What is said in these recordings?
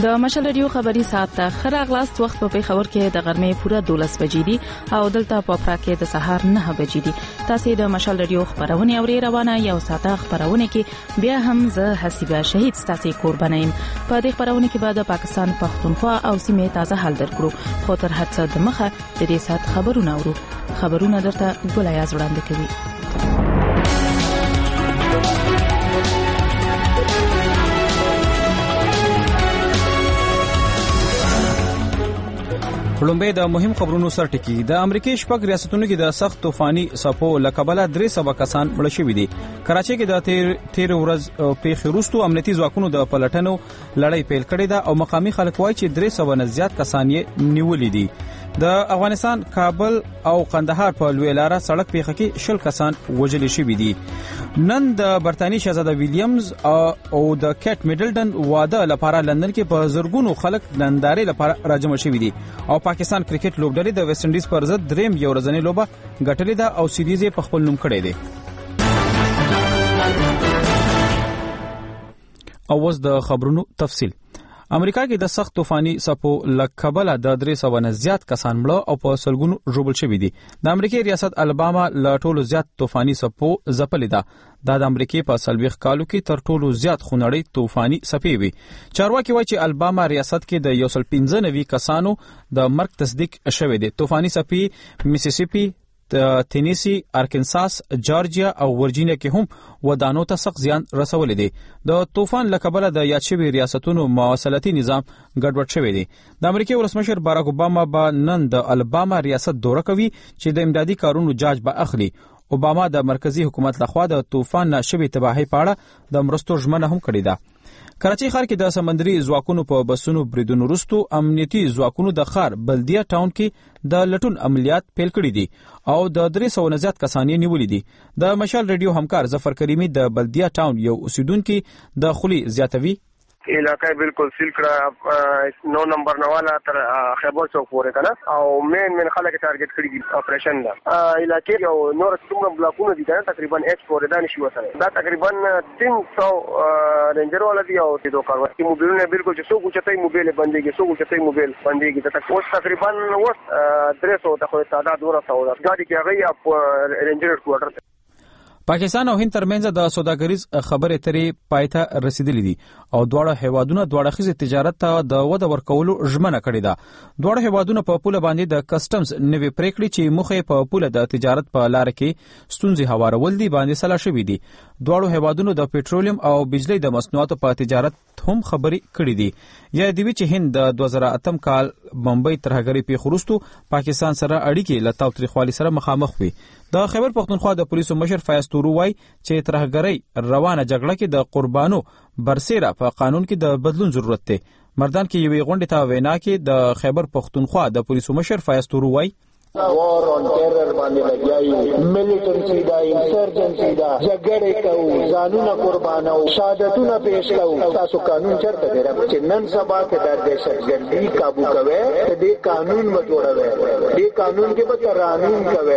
د مشال رادیو خبري ساعت ته خراغلاست وخت په خبر کې د غرمې پوره 12 بجې دي او دلته په پرا کې د سهار 9 بجې دي. تاسو د مشال رادیو خبرونه اوري. روانه یو ساعته خبرونه کې بیا هم زه حسیبه شهید تاسو قربانایم. په دې خبرونه کې به د پاکستان پښتونخوا او سیمې تازه حال درکړو. خو تر هڅه د مخه د دې ساعت خبرونه اورو. خبرونه درته ګولایاز وړاندې کوي. لومبه د مهم خبرونو سر ټکی. د امریکای شپږ ریاستونو کې د سخت طوفاني څپو لکبله 300 کسان مړ شوي دي. کراچۍ کې د تیر ورځ پیښې وروسته امنیتي ځواکونو د پلټنو لړۍ پیل کړې ده او مقامي خلک وایي چې 300 نه زیات کسان یې نیولي دي. د افغانستان کابل او قندهار په لوی لاره سړک پیښه کې 10 کسان وژل شوي دي. نن د برتانی شاهزاده ویلیامز او د کیټ میډلټن واده لپاره لندن کې په زرګونو خلک نندارې لپاره راجمع شوي دي او پاکستان کرکټ لوبډلې د ویسټ انډیز پر ضد دریم یو ورځنۍ لوبه ګټلې ده او سیریز په خپل نوم کړی دی. او اوس د خبرونو تفصیل. امریکا کې د سخت طوفاني څپو لکبله د 300 نه زیات کسان مړه او په سلګونو ژوبل شوي دي. د امریکای ریاست الاباما له ټولو زیات طوفاني څپو ځپلې ده. د امریکای په 40 کالو کې تر ټولو زیات خونړۍ طوفاني څپې وي. چارواکي وایي چې الاباما ریاست کې د 115 کسانو د مرګ تصدیق شوی دی. طوفاني څپې میسیسیپي، تینیسی، ارکنساس، جارجیا او ورجینیا کې هم ودانو ته سخت زیان رسولې دي. د طوفان لکبله د یاد شوی ریاستونو مواصلاتي نظام ګډوډ شوی دی. د امریکای ولسمشر باراک اوباما به نن د الاباما ریاست دوره کوي چې د امدادي کارونو جاج به اخلي. اوباما د مرکزی حکومت لخوا د طوفان ناشوي تباہي پاړه د مرستو ژمنه هم کړې ده. کراچۍ ښار کې د سمندري ځواکونو په بسونو بریدونو وروسته امنیتي ځواکونو د ښار بلدیه ټاون کې د لټون عملیات پیل کړي دي او د 300 نه زیات کسان یې نیولي دي. د مشال رادیو همکار ظفر کریمی د بلدیه ټاون یو اوسیدونکو د خولي زیاتوي. علاقې بالکل سیل کړه 9 نمبر نواله تر خیبر چوک پورې کنه او مین خلک ټارګټ کړی دي اپریشن دا علاقې یو نور څومره بلاکونه دي تقریبا 8 پورې دا نشي وسره دا تقریبا 300 رینجر ولا دي او د کاروي موبایلونه بالکل چې څوک چتای موبایل بنديږي څوک چتای موبایل بنديږي دا اوس تقریبا 300 ته تعداد ورته او غاډي کې هغه رینجر کوارټر. پاکستان او هند ترمنځ د سوداګریز خبرې ترې پایته رسیدلې دي او دواړه هیوادونه دواړه خزي تجارت ته د وده ورکولو ژمنه کړې ده. دواړه هیوادونه په پوله باندې د کسټمز نوې پریکړې چې مخه په پوله د تجارت په لار کې ستونزې هوارول دي باندې سلا شوې دي. دواړو هیوادونو د پېټرولیم او بجلی د مصنوعاتو په تجارت هم خبرې کړې دي. یا دی چې هند د 2008 کال بمبئی ترهګری پیښورستو پاکستان سره اړیکې لتاو تریخوالي سره مخامخ وي. د خیبر پښتونخوا د پولیسو مشر فیاض تورو وایي چې ترهګری روانه جګړه کې د قربانو برسېره په قانون کې د بدلون ضرورت دی. مردان کې یوې غونډې ته وینا کې د خیبر پښتونخوا د پولیسو مشر فیاض تورو وایي وار اون ټیرر باندې لګیایو میلیټنسي دا انسرجنسي دا جګړه کوو ځانونه قربانو شهادتونه پېښ کوو. تاسو قانون چرته دی چې نن سبا کې د دهشتګردي काबू کوي دې قانون و جوړوي دې قانون کې به قانون کوي.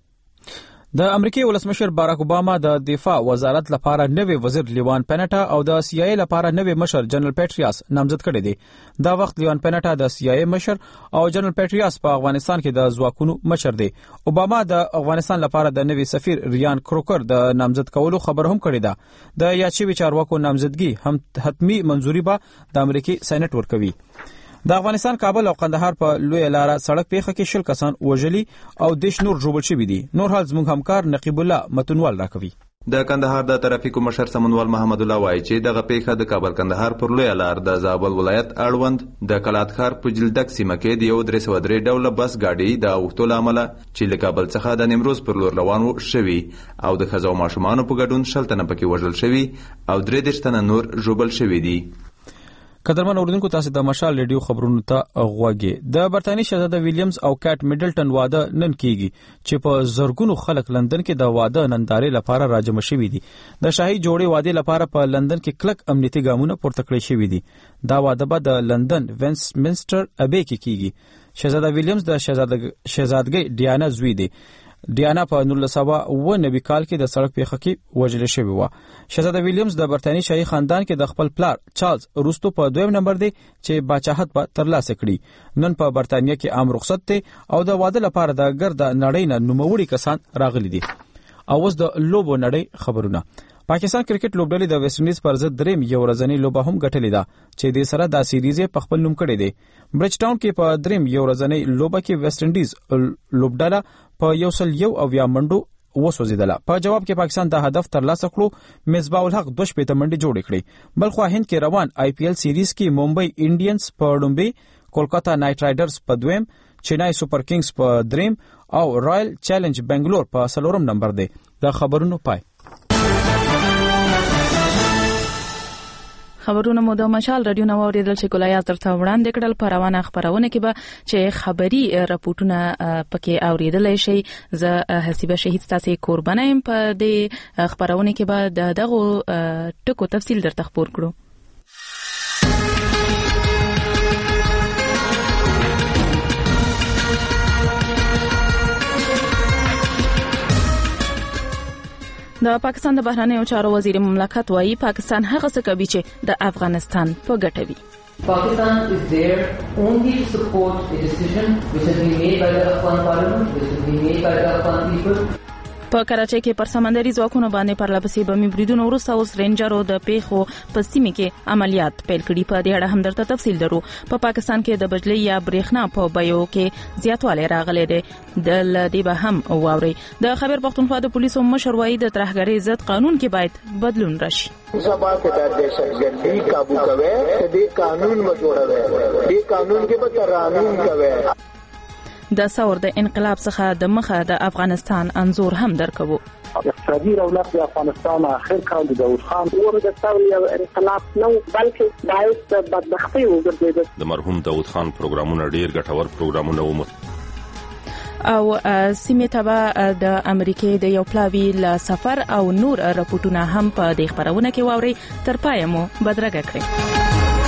د امریکای ولسمشر باراک اوباما د دفاع وزارت لپاره نوې وزیر لیوان پینټا او د سی آی ای لپاره نوې مشر جنرال پیټریاس نامزد کړي دي. دا وخت لیوان پینټا د سی آی ای مشر او جنرال پیټریاس په افغانستان کې د ځواکونو مشر دی. اوباما د افغانستان لپاره د نوې سفیر ریان کروکر د نامزد کولو خبر هم کړی ده. د یاد شوی چارواکو نامزدګي هم حتمی منځوري به د امریکای سېنات ورکوي. د افغانستان کابل او قندهار په لوی لاره سړک پیښه کې 10 کسان وژلي او 10 نور ژوبل شوي دي. نور حال زموږ همکار نقیب الله متنوال راکوي. د کندهار د ترافیکو مشر سمنوال محمد الله وایي چې دغه پیښه د کابل کندهار پر لوی لار د زابل ولایت اړوند د کلاتخار په جلدک سیمه کې د یو 303 ډوله بس گاډي د اوښتو لامل چې له کابل څخه د نیمروز پر لور روان شوی او د خزو ماشومان په ګډون 10 تنه پکې وژل شوی او 3 تنه نور ژوبل شوی دي. قدرمن اوردونکو تاسو د مشال ریډیو خبرونو ته غوږی. د برتانی شاهزاده ویلیامز او کیټ میډلټن واده نن کیږي چې په زرګونو خلک لندن کې د واده نندارې لپاره راجمع شوي دي. د شاهي جوړې واده لپاره په لندن کې کلک امنیتي ګامونه پورته کړی شوي دي. دا واده به د لندن وینسمنسټر ابي کې کیږي. شاهزاده ویلیامز د شاهزادګۍ ډیانا زوی دی. ډیانا په 1990 کال کې د سړک پیښه کې وژل شوې و. شهزاده ویلیامز د برتانیې شاهي خاندان کې د خپل پلار چارلز وروسته په 2م نمبر دی چې باچاحت به ترلاسه کړي. نن په برتانیې کې عام رخصت دی او د واده لپاره د ګرد نړۍ نه نوموړي کسان راغلي دي. او اوس د لوبو نړۍ خبرونه. پاکستان کرکټ لوبډلې د ویسټ انډیز پر ضد دریم یو ورځنی لوبه هم ګټلې ده چې د سره د سیریز په خپل نوم کړی دی. برج ټاون کې په دریم یو ورځنی لوبه کې ویسټ انډیز لوبډله په 101 منډو وسوځیدله. په جواب کې پاکستان د هدف ترلاسه کړو. مصباح الحق 2 منډې جوړې کړې. بلخو هند کې روان آی پی ایل سیریز کې ممبئی انډینز په لومبي، کولکاتا نایټ رایډرز په 2م، چنای سپر کینګز په 3م او رائل چیلنج بنگلور په 4م نمبر دی. د خبرونو پای. خبرونه مو د مشال رادیو نو اوریدل چې کولای ترته وړاندې کړل. په روانه خبرونه کې به چې خبري راپورټونه پکې اوریدل شي. زه حسیبه شهید تاسو قربانه يم. په دې خبرونه کې به دغه ټکو تفصیل درته خبر کړو. د پاکستان د بهرنیو چارو وزیر مملکت وایي پاکستان هغه څه کوي چې د افغانستان په ګټه وي. Pakistan is there only to support a decision which has been made by the Afghan Parliament, which has been made by the Afghan people. په کراچۍ کې پر سمندري ځواکونو باندې پرلپسې بمي بریدونو وروسته اوس رینجرو د پیښو په سیمه کې عملیات پیل کړي. په دې اړه هم درته تفصیل درو. په پاکستان کې د بجلی یا برېښنا په بیو کې زیاتوالی راغلی دی. د دې به هم واوري. د خیبر پختونخوا د پولیسو مشر وایي د ترهګرۍ ضد قانون کې باید بدلون راشي. سبا کې د دهشتګردي काबू کوي، دې قانون و جوړوي، دې قانون کې به ترانون کوي. د ثور د انقلاب څخه د مخه د افغانستان انزور هم درکوو. اقتصادي رونق د افغانستان اخر کال د داود خان ور د ثور یو انقلاب نو بلکې باعث د بدبختي وګرځید. د مرحوم داود خان پروګرامونه ډیر ګټور پروګرامونه وو. او سیمه تبع د امریکای د یو پلاوی ل سفر او نور راپورټونه هم په دې خبرونه کې واوري. تر پای مو بدرګه کړئ.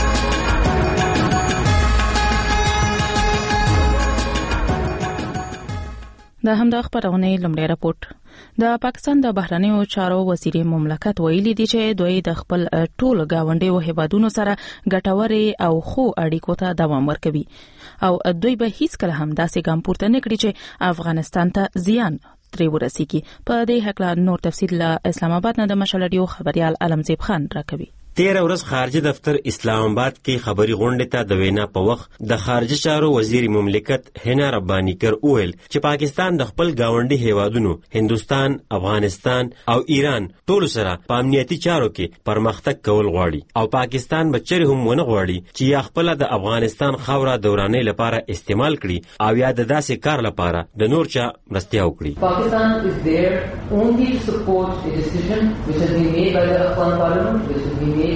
د همدا خبرونه لمړی راپورټ. د پاکستان د بهرنیو چارو وزیر مملکت ویلي دی چې دوی د خپل ټول گاونډي او هیوادونو سره ګټورې او خو اړیکو ته دوام ورکوي او دوی به هیڅ کله هم داسې ګام پورته نه کړي چې افغانستان ته زیان ترې ورسیږي. په دې حق نور تفصیل له اسلام آباد نه د مشال رادیو خبريال علمزیب خان راکوي. 13 ورځ خارجه دفتر اسلام آباد کې خبري غونډه ته د وینا په وخت د خارجه چارو وزیر مملکت هنا ربانی کر اویل چې پاکستان د خپل گاونډي هیوادونو هندستان، افغانستان او ایران ټول سره په امنیتي چارو کې پرمختګ کول غواړي او پاکستان به چیرې هم ونه غواړي چې یا خپل د افغانستان خاوره دوراني لپاره استعمال کړي او یا د داسې کار لپاره د نور چا مرستیا وکړي. Pakistan is there only to support a decision which has been made by the Afghan Parliament, which has been made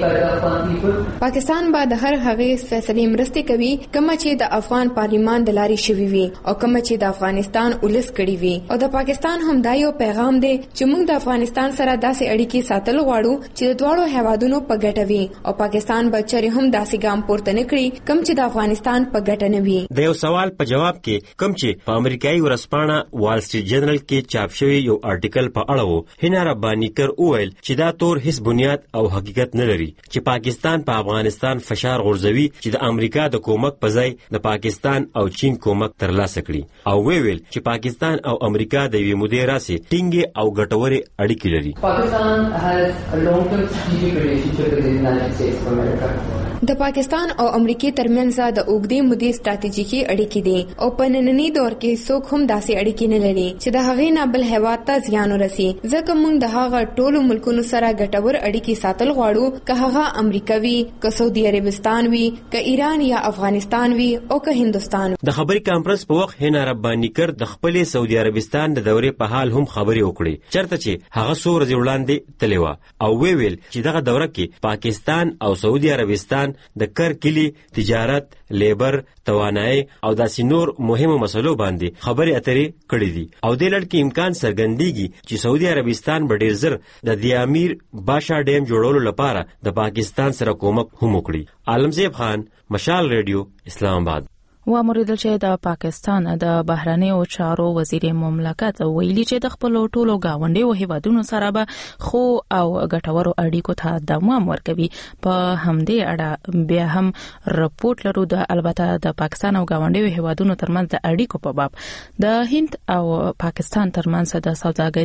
پاکستان به د هر هغه فیصلې مرسته کوي کوم چې د افغان پارلیمان د لارې شوی وي او کوم چې د افغانستان ولس کړی وي. او د پاکستان هم دا یو پیغام دی چې موږ د افغانستان سره داسې اړیکې ساتل غواړو چې د دوړو هیوادونو په ګټه وي او پاکستان به چېرې هم داسې ګام پورته نه کړي کوم چې د افغانستان په ګټه نه وي. د یو سوال په جواب کې کوم چې په امریکایي ورځپاڼه وال سټریټ جرنل کې چاپ شوی یو آرټیکل په اړه وو، هنا ربانی کر اویل چې دا تور هیڅ بنیاد او حقیقت نه لري چې پاکستان په افغانستان فشار غورځوي چې د امریکا د کومک په ځای د پاکستان او چین کومک ترلاسه کړي او ویل چې پاکستان او امریکا د یوې مودې راځي ټینګې او ګټورې اړیکې لري. Pakistan has a long-term strategic relationship with the United States of America. د پاکستان او امریکای ترمنځ د اوږدې مودې ستراتیژیکي اړیکې دي او په نننی دور کې څوک هم داسې اړیکې نه لري چې د هغې نه بل هیواد ته زیان ورسي. ځکه موږ د هغه ټولو ملکونو سره ګټور اړیکې ساتل غواړو، که هغه امریکا وي، که سعودي عربستان وي، که ایران یا افغانستان وي او که هندستان. د خبري کانفرنس په وخت هنا ربانی کر د خپل سعودي عربستان د دورې په حال هم خبري وکړي چرته چې هغه څو ورځې وړاندې تللی و او ویل چې دغه دوره کې پاکستان او سعودي عربستان د کر کلی، تجارت، لیبر، توانایي او داسې نور مهمو مسلو باندې خبرې اترې کړې دي او د لړ کې امکان څرګندېږي چې سعودي عربستان به ډېر زر د دیامیر باشا ډیم جوړولو لپاره د پاکستان سره کومک هم وکړي. عالمزیب خان، مشال ریډیو، اسلام آباد. وامریدل چې د پاکستان د بهرنیو چارو وزیر مملکت ویلي چې د خپل ټولو گاونډیو هیوادونو سره به خو او ګټورو اړیکو ته دوام ورکوي. په همدې اړه بیا هم رپورټ لرو د البته د پاکستان او گاونډیو هیوادونو ترمنځ د اړیکو په باب د هند او پاکستان ترمنځ د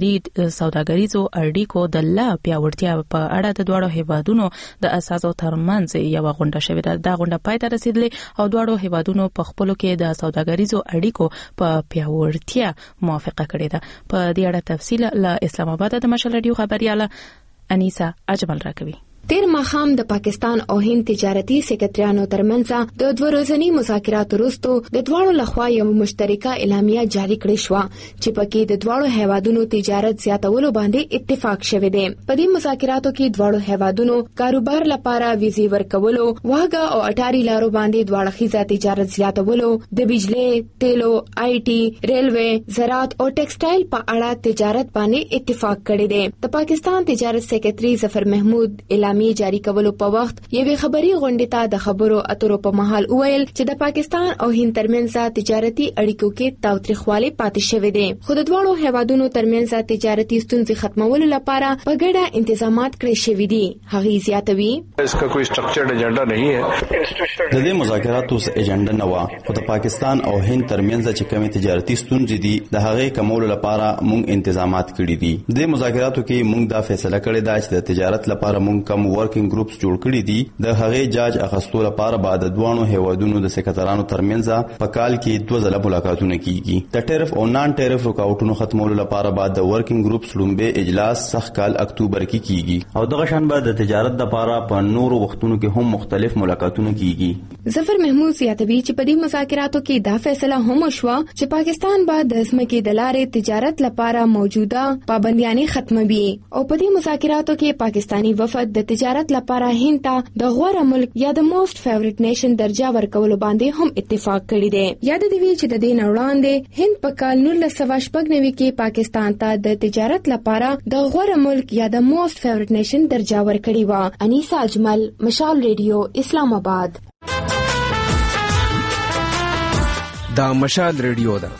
سوداګریزو اړیکو د لا پیاوړتیا په اړه د دوه هیوادونو د اساسو ترمنځ یو غونډه شوې ده. دا غونډه پای ته رسیدلې او دوه هیوادونو په خپلو کې د سوداګریزو اړیکو په پیاوړتیا موافقه کړې ده. په دې اړه تفصیل له اسلام آباد د مشال رادیو خبرياله انیسا اجمل راکوي. تیر ماخام د پاکستان او هند تجارتي سکرټریانو ترمنځ د دوه ورځني مذاکراتو وروسته د دواړو لخوا یو مشترکه اعلامیه جاری کړې شو چې پکې د دواړو هیوادونو تجارت زیاتولو باندې اتفاق شوی دی. په دې مذاکراتو کې دواړو هیوادونو کاروبار لپاره ویزې ورکولو، واګه او اټاري لارو باندې دواړه خيزه تجارت زیاتولو، د بجلی، تیلو، آی ټي، ریلوي، زراعت او ټیکسټایل په اړه تجارت باندې اتفاق کړی دی. د پاکستان تجارت سکرټري ظفر محمود جاری کولو په وخت یوې خبري غونډې ته د خبرو اترو په محل وویل چې د پاکستان او هند ترمنځ تجارتي اړیکو کې تاوتریخوالی پاتې شوی دی، خو د دوه هیوادونو ترمنځ تجارتي ستونزې ختمولو لپاره په ګډه انتظامات کړی شوی دي. هغه زیاتوي اسکا کوئی سټرکچرډ ایجنډا نه ہے. د دې مذاکراتو ایجنډا نه و، خو د پاکستان او هند ترمنځ چې کومې تجارتي ستونزې دي د هغه کمولو لپاره موږ انتظامات کړی دي. د مذاکراتو کې موږ دا فیصله کړې ده چې د تجارت لپاره موږ کم ورکینګ ګروپس جوړ کړي دي. د هغه جاج اخستو لپاره بعد د دوه هیوادونو د سکرټرانو ترمنځ په کال کې 2 ځله ملاقاتونه کیږي. د ټیرف او نان ټیرف رکاوټونو ختمولو لپاره بعد د ورکینګ ګروپس لومبه اجلاس سخت کال اکتوبر کې کیږي او دغه شان بعد د تجارت لپاره په نورو وختونو کې هم مختلف ملاقاتونه کیږي. ظفر محمود زیاتوي چې په دې مذاکراتو کې دا فیصله هم وشوه چې پاکستان به د ځمکې د لارې تجارت لپاره موجوده پابندیاں ختموي او په دې مذاکراتو کې پاکستانی وفد د تجارت لپاره هند ته د غوره ملک یا د موست فیوریټ نیشن درجه ورکولو باندې هم اتفاق کړی دی. یاد دی چې د دې وړاندې هند په کال 1996 کې پاکستان ته د تجارت لپاره د غوره ملک یا د موست فیوریټ نیشن درجه ورکړی و. انیسا اجمل، مشال ریډیو، اسلام آباد. دا مشال ریډیو ده.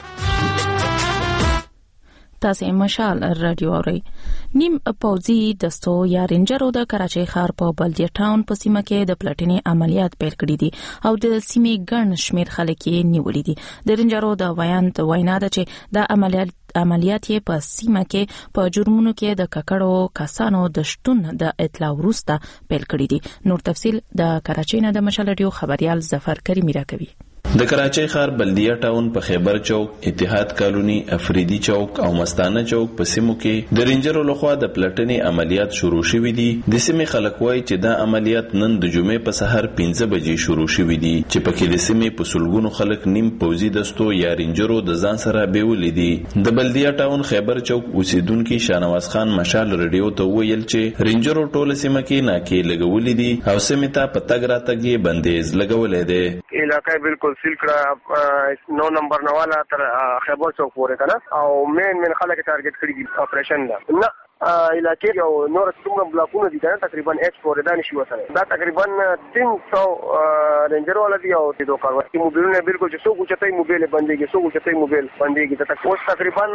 تاسو مشال رادیو اورئ. نیم پوځي دستو یا رینجرو د کراچۍ ښار په بلدیه ټاون په سیمه کې د پلټنې عملیات پیل کړي دي او د سیمې ګڼ شمېر خلک یې نیولي دي. د رینجرو د وینا ده چې د عملیات یې په سیمه کې په جرمونو کې د ککړو کسانو د شتون د اطلاع وروسته پیل کړي دي. نور تفصیل د کراچۍ نه د مشال رادیو خبريال ظفر کریمی راکوي. د کراچۍ ښار بلدیه ټاون په خیبر چوک، اتحاد کالونی، افریدی چوک او مستانه چوک په سیمو کې د رینجرو لخوا د پلټنې عملیات شروع شوي دي. د سیمې خلک وایي چې دا عملیات نن د جمعې په سحر 5 بجې شروع شوي دي چې پکې د سیمې په سلګونو خلک نیم پوځي دستو یا رینجرو د ځان سره بیولې دي. د بلدیه ټاون خیبر چوک اوسیدونکو شاهنواز خان مشال رادیو ته ویل چې رینجرو ټوله سیمه کې ناکې لګولې دي او سیمې ته په تګ راتګ یې بندیز لګولې ده. علاقه بالکل سیل کړه 9 نمبر نواله تر خیبر چوک پورې کنه او مین خلک ټارګټ کړی دي اپریشن نه علاقه یو نور څومره بلاکونه دي کنه تقریبا ایکس پورې دا نشي وسره دا تقریبا 300 رینجر ولا دي او د دوه کاروي موبایلونه بالکل چې څوک چتای موبایل بنديږي څوک چتای موبایل بنديږي دا اوس تقریبا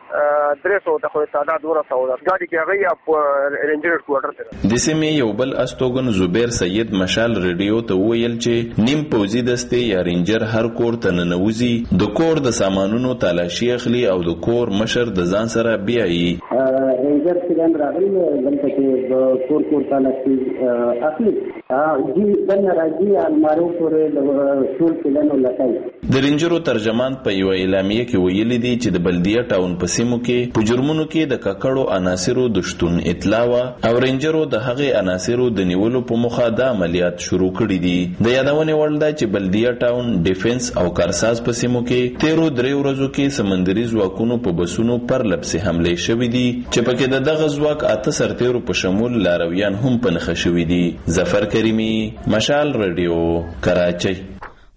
300 ته خو تعداد ورسره دا ګاډي کې هغه رینجر کوارټر ته د سیمې یو بل استوګن زبیر سید مشال رادیو ته ویل چې نیم پوځي دسته یا رینجر هر کور ته ننوزي د کور د سامانونو تلاشي اخلي او د کور مشر د ځان سره بیایي. رینجر څنګه راغلی دلته کې کور تلاشي اخلي جی بل راځي المارو پورې د ټول کلنو لټای. د رینجرو ترجمان په یو اعلامیه کې ویلي دي چې د بلدیه ټاون په سیمو کې په جرمونو کې د ککړو عناصرو د شتون اطلاع او رینجرو د هغه عناصرو د نیولو په مخه د عملیات شروع کړي دي. د یادونې وړ ده چې بلدیه ټاون ډیفنس او کارساز په سیمو کې 13 ورځو کې سمندري ځواکونو په بسونو پر لپسې حمله شوې دي چې پکې دغه ځواک 8 سرتیرو په شمول لارویان هم په نښه شوي دي. ظفر کریمی، مشال رادیو، کراچۍ.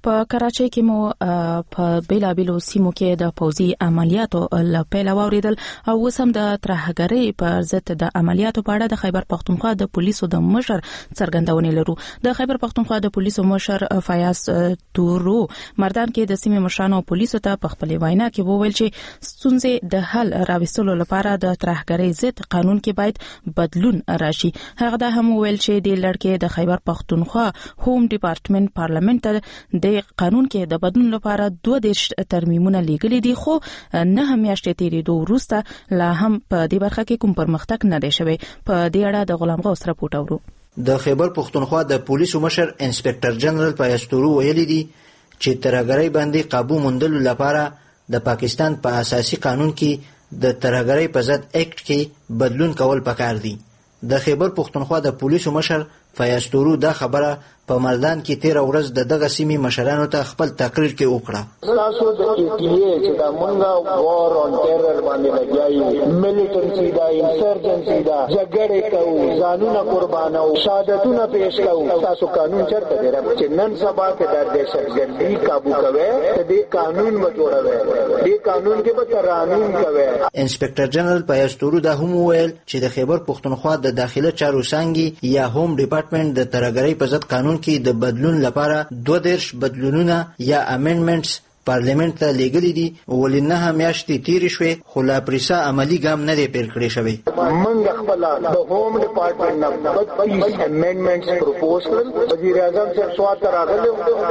په کراچۍ کې مو په بیلابیلو سیمو کې د پوځي عملیاتو لپاره واوریدل او وسم د ترهګرۍ پر ضد د عملیاتو په اړه د خیبر پختونخوا د پولیسو د مشر څرګندونه لرو. د خیبر پختونخوا د پولیسو مشر فیاض تورو مردان کې د سیمې مشرانو پولیسو ته په خپل وینا کې وویل چې ستونزې د حل راوستلو لپاره د ترهګرۍ ضد قانون کې باید بدلون راشي. هغه د هم ویل چې د لړکې د خیبر پختونخوا هوم ډپارټمنټ پارلیمنت د قانون کې د بدلون لپاره 22 ترمیمونه لیږلي دي، خو نه میاشتې تیریدو وروسته لا هم په دې برخه کې کوم پرمختګ نه دی شوی. په دې اړه د غلام غوث راپورټ اورو. د خیبر پختونخوا د پولیسو مشر انسپکټر جنرال فیاض تورو ویلي دي چې ترهګرۍ باندې قابو موندلو لپاره د پاکستان په اساسي قانون کې د ترهګرۍ په ضد اکټ کې بدلون کول پکار دي. د خیبر پختونخوا د پولیسو مشر فیاض تورو دا خبره په مردان کې 13 ورځ د دغه سیمې مشرانو ته خپل تقریر کې وکړه. تاسو د ایټیې چې دا مونږه وار اون ټیرر باندې لګیایو، میلیټنسي دا انسرجنسي دا جګړه کوو، ځانونه قربانو، شهادتونه پیش کوو. تاسو قانون چرته دی چې نن سبا کې د دهشتګردي قابو کوي؟ دې قانون و جوړوي، دې قانون کې به ترانون کوي. انسپکټر جنرال فیاض تورو دا هم ویل چې د خیبر پختونخوا د داخله چارو څانګې یا هوم ډپارټمنټ د ترهګرۍ په ضد قانون کې د بدلون لپاره 22 بدلونونه یا امندمنټس پارلیمنت ته لیږلي دي، ولې نه میاشتې تیرې شوې خو لا پریسا عملي ګام نه دی پیل کړی شوی. موږ خپل د هوم ډپارټمنټ نه 22 امندمنټس پروپوز کړل. وزیر اعظم صاحب سوال راغلی،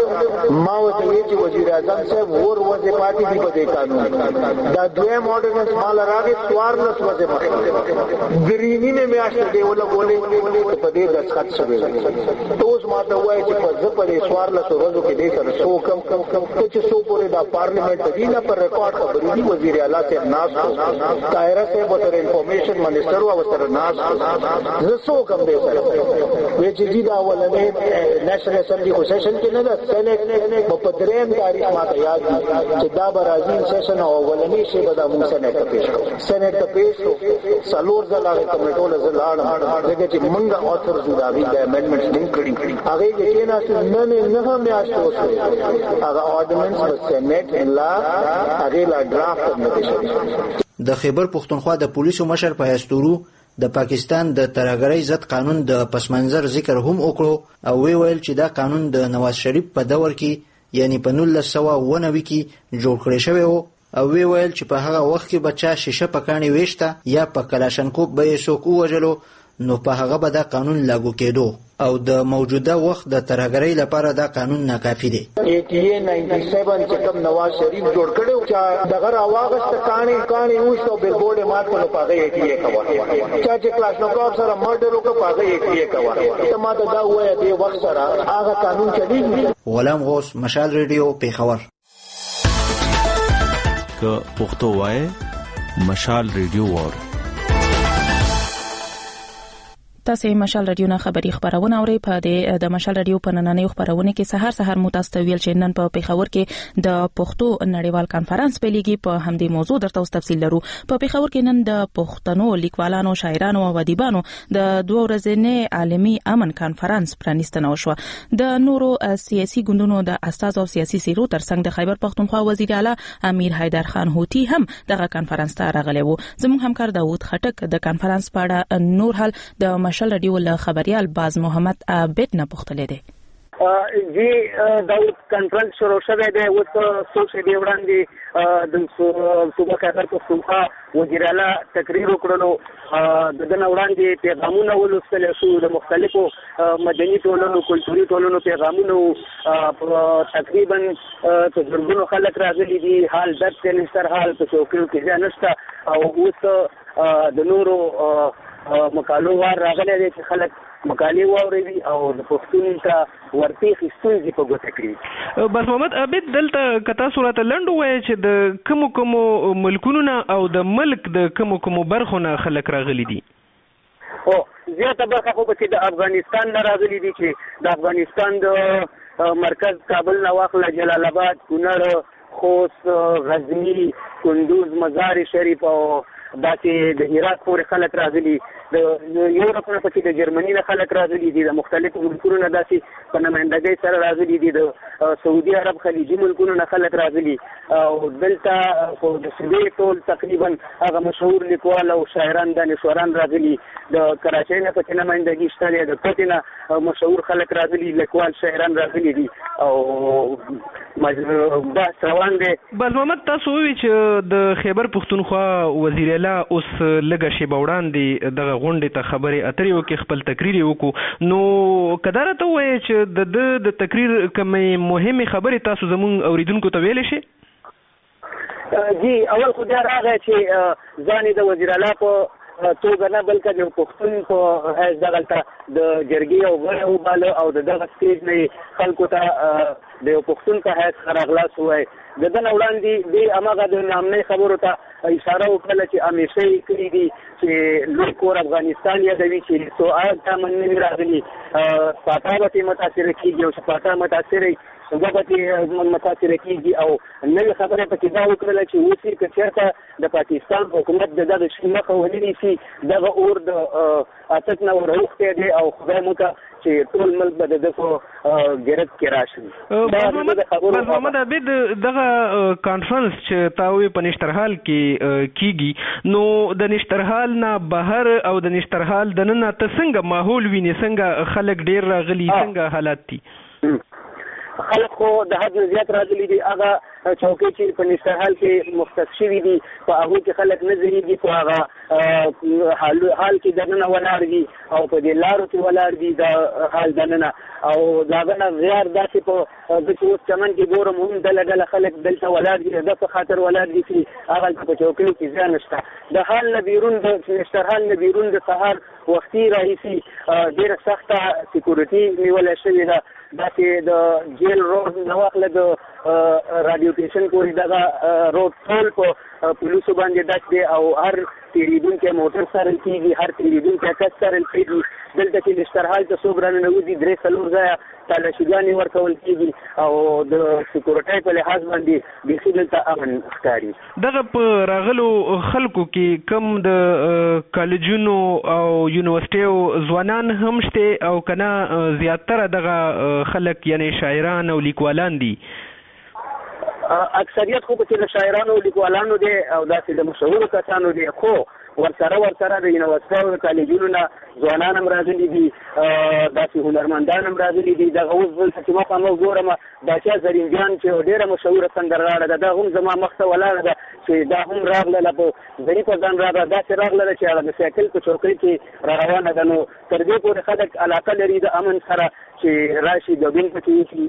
ما ورته ویل چې وزیر اعظم صاحب ورځې پاتې دي په دې قانون. دا دویم اورډیننس مال راغی 14 ورځې مخکې ګرینی نه میاشتې دی ولګولې په دې دستخط شوی. اوس ما ته وایي چې په ځپرې 14 ورځو کې دې سره سو کم چې سو دا پارلیمنٹ دینا پر ریکارڈ خبری دی. وزیر اعلیٰ سے ناس کو طاہرہ سے وتر انفارمیشن منسٹر و وتر ناس کو زسو کم دے سر وی جی دا ولنے نیشنل اسمبلی کو سیشن کې نه سینیټ په پدریم تاریخ ما ته یاد دي چې دا برازیل سیشن او ولنې شی بدا مون سینیټ ته پیش کړ. سینیټ ته پیش سالور زلاغه کمیټو له زلاړ دغه چې منګه اوثر زدا وی د امندمنټس نه کړی هغه کې نه نه میاشت اوسه هغه اورډیننس د خیبر پختونخوا د پولیسو مشر فیاض تورو د پاکستان د ترهګرۍ ضد قانون د پس منظر ذکر هم وکړو او ویل چې دا قانون د نواز شریف په دور کې یعنی په 1990 کې جوړ کړی شوی او ویل چې په هغه وخت کې بچا شیشه پکانی وېشته یا په کلاشنکوف به یې څوک ووژلو نو په هغه به دا قانون لاګو کېدو او د موجوده وخت د ترهګرۍ لپاره دا قانون ناکافي دی. 97 چې کوم نواز شریف جوړ کړو چې دغه راواغسته کانی وښو بیلبورډ مات په پاغه 88 کوي چې کلاشنکوف سره مرډر وکړ پاغه 88 کوي. ته ما ته دا وایي دی وخت سره هغه قانون چلیږي. غلام غوث، مشال ریډیو، پیښور. که پښتو وای مشال ریډیو وور. تاسو مشال رادیو نه خبری خبرونه اورئ. په د مشال رادیو په نننۍ خبرونه کې سحر مو تاسو ویل چې نن په پیښور کې د پښتو نړیوال کانفرنس پیلېږي. په همدې موضوع درته تفصیل لرو. په پیښور کې نن د پښتنو لیکوالانو، شاعرانو او ادیبانو د 2 ورځې عالمي امن کانفرنس پرانیستنه وشوه. د نورو سیاسي ګوندونو د اساس او سیاسي سیرو ترڅنګ د خیبر پختونخوا وزیر اعلی امیر حیدر خان هوتی هم دغه کانفرنس ته راغلی وو. زموږ همکار داوود خټک د کانفرنس په اړه نور حال د مشال رادیو له خبريال باز محمد عابد نه پوښتلې ده. جی داود کانفرنس شروع شوه دی اوس څو شېبې وړاندې د صوبه خیبر پختونخوا وزیر اعلی تقریر وکړلو. دغه وړاندې پیغامونه ولوستل شو د مختلفو مدني ټولنو، کلتوري ټولنو پیغامونه. تقریبا تجربو خلک راغلي دي. حال درد کې نشته، حال په چوکیو کې ځای نشته او اوس د نورو مقالو وار راغلی دی چې خلک مقالې واوري او د پښتون ته ورتېخي ستونزې په ګوته کړي. بس محمد عابد، دلته کتا صورت لنډ وایي چې د کومو ملکونو او د ملک د کومو برخو نه خلک راغلي دي. او زیاته برخه خو چې د افغانستان نه راغلي دي، چې د افغانستان د مرکز کابل نه واخله جلال آباد، کونړ، خوست، غزنی، کندوز، مزار شریف او داسې د عراق پورې خلک راغلي، د یورپ نه پکې د جرمني نه خلک راغلي دي، د مختلفو ملکونو نه داسې په نمایندګۍ سره راغلي دي، د سعودي عرب خلیجي ملکونو نه خلک راغلي او دلته خو د سویې ټول تقریبا هغه مشهور لیکوال او شاعران دانشوران راغلي، د کراچۍ نه پکې نمایندګي شته دی، د کوټې نه مشهور خلک راغلي، لیکوال شاعران راغلي دي او بحث روان دی. بل محمد تاسو وی چې د خیبر پښتونخوا وزیر اعلی اوس لږه شیبه وړاندې دغه غونډې ته خبرې اترې وکړي، خپل تقریر یې وکړو، نو که دا راته ووایې چې د تقریر کومې مهمې خبرې تاسو زموږ اوریدونکو ته ویلی شئ؟ جی اول خو دا راغی چې ځان یې د وزیر اعلی په توګه نه بلکې د پښتون په حیث دغلته د جرګې او غړی وباله او د دغه سټیج نه خلکو ته د یو پښتون په حیث راغلاس ووایي. د ده نه وړاندې دې هماغه د نامنۍ خبرو ته اشاره وکړله چې همیشه یې کړي دي چې لوی کور افغانستان یادوي چې سوال ته من نه وي راغلي، سپاټا به ترې متاثره کېږي او سپاټا متاثره صوبه به ترې متاثره کېږي او نوې خبره پکې دا وکړله چې اوس یې که چېرته د پاکستان حکومت د دغه شي مخه ونه نیسي، دغه اور د اتک نه وراوښتی دی او خدای مو ته چې ټول ملک به د ده په ګرد کې راشي. محمد عبید دغه کانفرنس چې تا وی په نشترحال کې کیږي، نو د نشترحال نه بهر او د نشترحال دننه ته څنګه ماحول ویني، څنګه خلک ډیر راغلي، څنګه حالات دي؟ خلک خو د حد نه زیات راغلي دي، هغه چوکۍ چې په نشترحال کې مختص شوي دي په هغو کې خلک نه ځلیږي، په هغه حال کې دننه ولاړ دي او په دې لارو کې ولاړ دي د حال دننه او د هغه نه غیر داسې په زه چې اوس چمن کې ګورم هم ډله ډله خلک دلته ولاړ دي، د ده په خاطر ولاړ دي چې هغلته په چوکیو کې ځای نشته. د حال نه بیرون د نشترحال نه بیرون د سهار وختي راهیسي ډېره سخته سیکورټي نیولی شوې ده، داسې د جیل روډ نه واخله د رادیو سټیشن پورې دغه روډ ټول په پولیسو باندې ډک دی او هر تېرېدونکی موټر څارل کېږي، هر تېرېدونکی کس څارل کېږي. دلته چې نشترحال ته څوک راننوځي 3-4 ځایه تالاشیګانې ورکول کېږي او د سیکورټۍ په لحاظ باندې بیخي دلته امن ښکاري. دغه په راغلو خلکو کې کم د کالجونو او یونیورسټیو ځوانان هم شته او که نه زیاتره دغه خلک یعنی شاعران او لیکوالان دي؟ اکثریت خو پکې د شاعرانو او لیکوالانو دی او داسې د مشهورو کسانو دی، خو ورسره د یونیورسټیو او کالجونو نه ځوانان هم راغلي دي، داسې هنرمندان هم راغلي دي. دغه اوس دلته چې مخامخ ګورم باچا زرینجان چې ډېره مشهوره سندرغاړه ده، دا هم زما مخ ته ولاړه ده چې دا هم راغله په ظریفه ځان راغله، داسې راغله چې هغه د سایکل په چوکۍ کې را روانه ده. نو تر دې پورې خلک علاقه لري د امن سره چې راشي ګډون پکې وکړي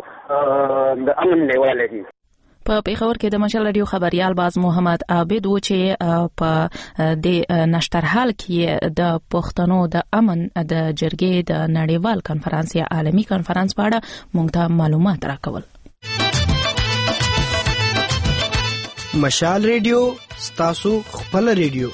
او د امن لیواله دي. په پیښور کې د مشال رادیو خبريال باز محمد عابد و چې په د نشترحال کې د پښتنو د امن د جرګې د نړیوال کانفرنس یا عالمي کانفرنس په اړه موږ ته معلومات راکول. مشال رادیو ستاسو خپل رادیو.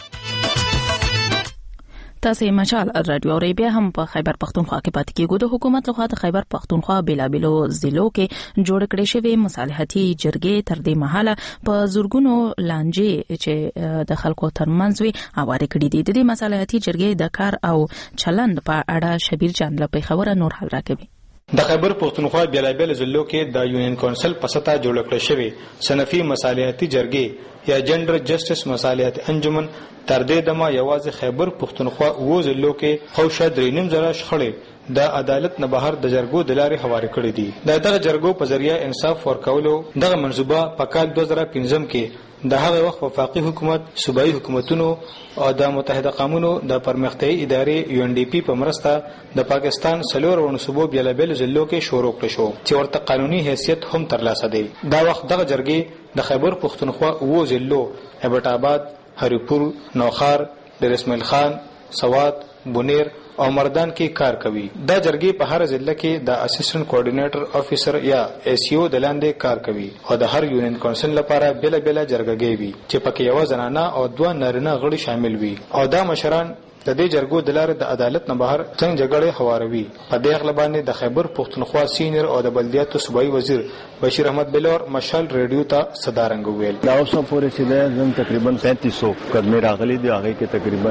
تاسو مشال رادیو اورئ. بیا هم په خیبر پختونخوا کې پاتې کېږو. د حکومت لخوا د خیبر پختونخوا بیلابیلو ضلعو کې جوړ کړې شوی مصالحتي جرګې تر دې مهاله په زورګونو لانجې چې د خلکو ترمنځ وي اواره کړې دي. د دې مصالحتي جرګې د کار او چلند په اړه شبیر جان له پیښور نور حل راکوي. د خیبر پختونخوا بیلابیل ضلعو کې د یونین کونسل په سطح جوړ کړې شوی صنفي مصالحتي جرګې یا جنډر جسټس مصالحتي انجمن تر دې دمه یوازې خیبر پختونخوا و ضلعو کې خوشه 3.5 شخړې د عدالت نه بهر د جرګو د لارې حواله کړې دي. د دغه جرګو په ذریعہ انصاف ورکولو دغه منصوبه په کال 2015 کې د هغه وخت وفاقي حکومت، صوبایي حکومتونو او د متحده قومونو د پرمختیايي ادارې UNDP په مرسته د پاکستان سلور ونصوبو بیلابیل ضلعو کې شروع کړ شو چې ورته قانوني حیثیت هم ترلاسه دی. دا وخت دغه جرګې د خیبر پختونخوا و ضلعو ابټ آباد، هریپور، نوخار، ډیر اسماعیل خان، سوات، بونیر او مردان کې کار کوي. دا جرګې په هر ضلع کې د اسسټنټ کوارډینیټر افیسر یا SEO د لاندې کار کوي او د هر یونین کونسل لپاره بیل بیل جرګې وي چې پکې یو زنانه او 2 نارینه غړي شامل وي او دا مشران د دې جرګو د لارې د عدالت نه بهر څنګه جګړې هواروي. په دې اغله باندې د خیبر پختونخوا سینیئر او د بلدیاتو صوبایي وزیر بشیر احمد بلور مشال ریډیو ته صدارنګ ویل. دا اوسه پورې چې ده تقریبا 3500 مقدمه راغلي دي، هغه کې تقریبا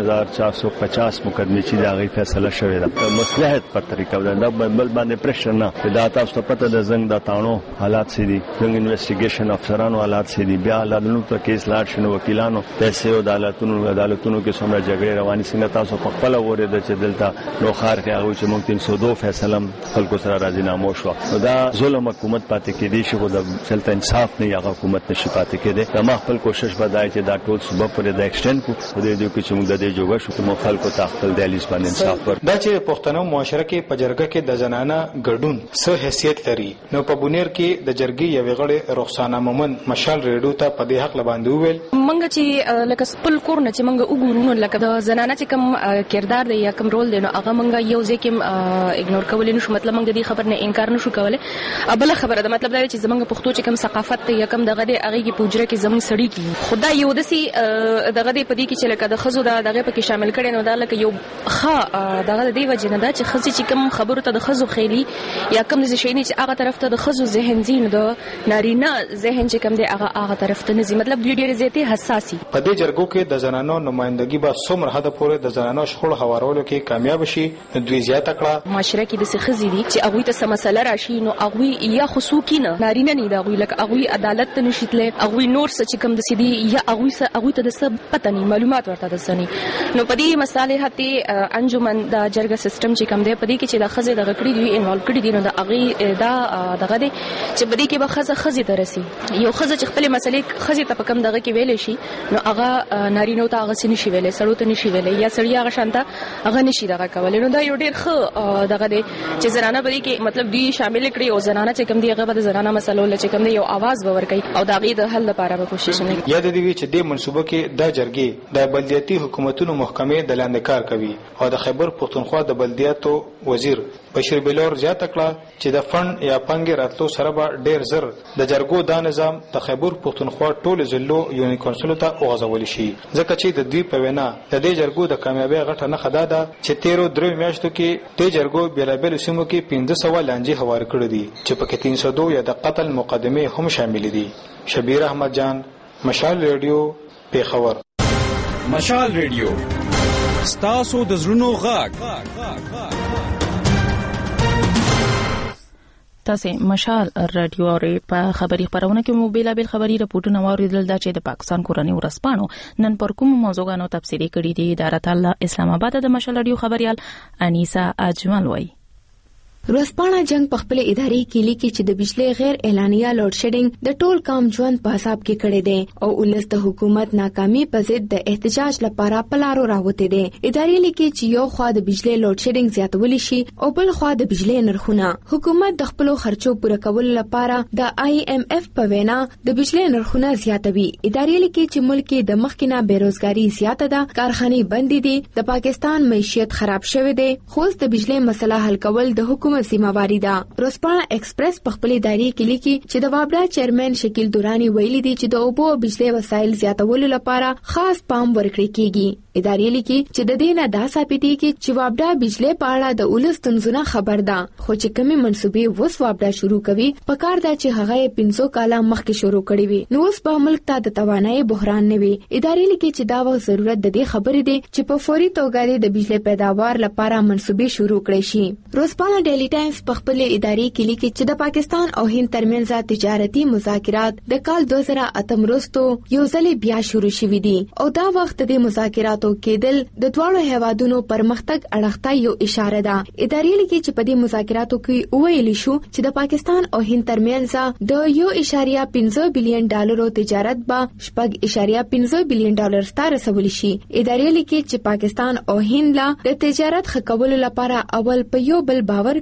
3450 مقدمه چې دا غي فیصله شوې ده مصلحت په طریقه ده بل باندې پرشر نه. دا تاسو ته پته ده زنګ د تاڼو حالات سي دي، زنګ انویسټیګیشن افسرانو حالات سي دي، بیا عدالتونو ته کیس لاړ شنو وکیلانو پیسې او عدالتونو کې څومره جګړې روانې څنګه تاسو په خپل وره ده چې دلته نو خار کې هغه چې موږ 302 فیصله خلکو سره راځینامو شو. دا ظلم حکومت پاتې کې دي چې د چلته انصاف نه هغه حکومت نشي پاتې کېده. دا ما خپل کوشش بدای چې دا ټول صوبه پورې د ایکسټند کو د دې کې چې موږ د دې جوړ شو چې مو خلکو ته خپل دلیل باندې انصاف ورکړو. دا چې پښتنو معاشره کې په جرګه کې د زنانه ګډون څه حیثیت لري نو په بونیر کې د جرګې یو غړي رخصانه مومن مشال ریډیو ته په دې حق باندې ویل. منګه چې لکه خپل کور نه چې منګه وګورو لکه د زنانه چې کوم کردار دی یا کوم رول دی نو هغه منګه یو ځکه اګنور کولای نشو. مطلب منګه دې خبر نه انکار نشو کولای. بل خبره ده مطلب دا چې زمونږ پښتو چې کوم ثقافت دی یا کوم دغه دی هغه کې پوجره کې زمونږ سړی کی خدای یو دسي دغه دی پدې کې چې لکه د خزو دغه پکې شامل کړي نو دا لکه یو ښه دغه دی وجه نه دا چې خزي چې کوم خبرو ته د خزو خېلی یا کوم څه شي نه چې هغه طرف ته د خزو ذهن زین د نارینه ذهن چې کوم دی هغه طرف ته نزي. مطلب ډېر زیاتې حساسي. په دې جرګو کې د زنانو نمائندګي به څومره حد پورې د زنانو شخړو هوارولو کې کامیاب شي دوی زیاته کړه. معاشره کې د خزي دي چې هغه ته سم مسله راشي نو هغه یا خصوصي نه نارینه نه دا غوي لکه هغه عدالت ته نشیتله هغه نور څه چې کوم د سيدي یا هغه ته د سب پته نه معلومات ورته د سني. نو په دې مصالحتي انجمن د جرګه سیستم چې کوم دی په دې کې چې د خزي د غکړي دی انوالو کړي دي نو د هغه دا دغه دی چې په دې کې به خزي درسي یو خزه چې خپل مسلې خزي ته په کوم دغه کې ویلې شي نو هغه نارینه ته هغه سني شي ویلې سړو ته نشي ویلې یا سړی هغه شانته هغه نشي دغه کولای. نو دا یو ډېر ښه دغه دی چې زنانه په دې کې مطلب دی شامل کړي او زنانه چې کوم دی هغه د زنانه مسلو لچ کوم دی یو आवाज باور کوي او دا غي د حل لپاره به کوشش نه کوي. یاد دی چې د منصوبه کې د جرګې د بلدیاتي حکومتونو محکمې د لاندې کار کوي او د خیبر پختونخوا د بلدیاتو وزیر بشیر بلور زیاته کړه چې د فند یا پنګ راتلو سره به ډېر زر د جرګو د نظام د خیبر پختونخوا ټول ضلعو یونین کونسل ته اوغځول شي ځکه چې د دوی په وینا د دې جرګو د کامیابی غټه نه خدا ده چې 13 میاشتو کې د جرګو بیلابل سیمو کې 1500 لانجې هوار کړې دي چې پکې 302 یا د قتل مقدمه هم شامل دي. شبیر احمد جان مشال ریډیو پیښور. مشال ریډیو ستاسو د زړونو غږ. تاسو مشال رادیو اوري په خبري خبرونه کې مو بیلابل خبري راپورټونه واوریدل دا چې د پاکستان کورنۍ ورسپانو نن پر کوم موضوعاتو تفصیلي کړي دي. اداره الله اسلام آباد د مشال رادیو خبريال انیسا اجمل وای. ورځپاڼه جنگ په خپل اداري کې لیکي چې د بجلی غیر اعلانیه لوډ شیډینګ د ټول کام ژوند په حساب کې کړي دي او ولس د حکومت ناکامي په ضد د احتجاج لپاره پلارو راوته دي. اداري لیکي چې یو خوا د بجلی لوډ شیډینګ زیاتول شي او بل خوا د بجلی نرخونه. حکومت د خپل خرچو پوره کولو لپاره د IMF په وینا د بجلی نرخونه زیاتوي. اداري لیکي چې ملک کې د مخکینه بیروزګاری زیاته ده، کارخانې بندې دي، د پاکستان معیشت خراب شوی دی، خو د بجلی مسله حل کول د حکومت سیمواري ده. ورځپاڼه ایکسپریس په خپل اداري کې لیکي چې د وابډا چیرمن شکیل دورانی ویلي دي چې د اوبو او بجلی وسایل زیاتولو لپاره خاص پام ورکړي کیږي. اداري لیکي چې د دې نه دا ثابتېږي چې وابډا بجلی په اړه د ولس تنظیمونه خبر ده، خو چې کومې منسوبې وس وابډا شروع کوي په کار ده چې هغه 500 کاله مخکې شروع کړي وي نو اوس په ملک ته د توانایي بحران نه وي. اداري لیکي چې دا وخت ضرورت د دې خبرې دی چې په فوري توګه د بجلی پیداوار لپاره منسوبې شروع کړي شي. ورځپاڼه ډیلی ټایمز په خپل اداري کې لیکي چې د پاکستان او هند ترمنځ تجارتي مذاکرات د کال 2008 وروسته یو ځل بیا شروع شوي دي او دا وخت د مذاکراتو کېدل د دواړو هیوادونو پرمختګ اړخته یو اشاره ده. اداري لیکي چې په دې مذاکراتو کې ویل شو چې د پاکستان او هند ترمنځ د 1.15 بلین ډالرو تجارت به 6.15 بلین ډالر ته رسول شي. اداري لیکي چې پاکستان او هند لا د تجارت ښه کولو لپاره اول په یو بل باور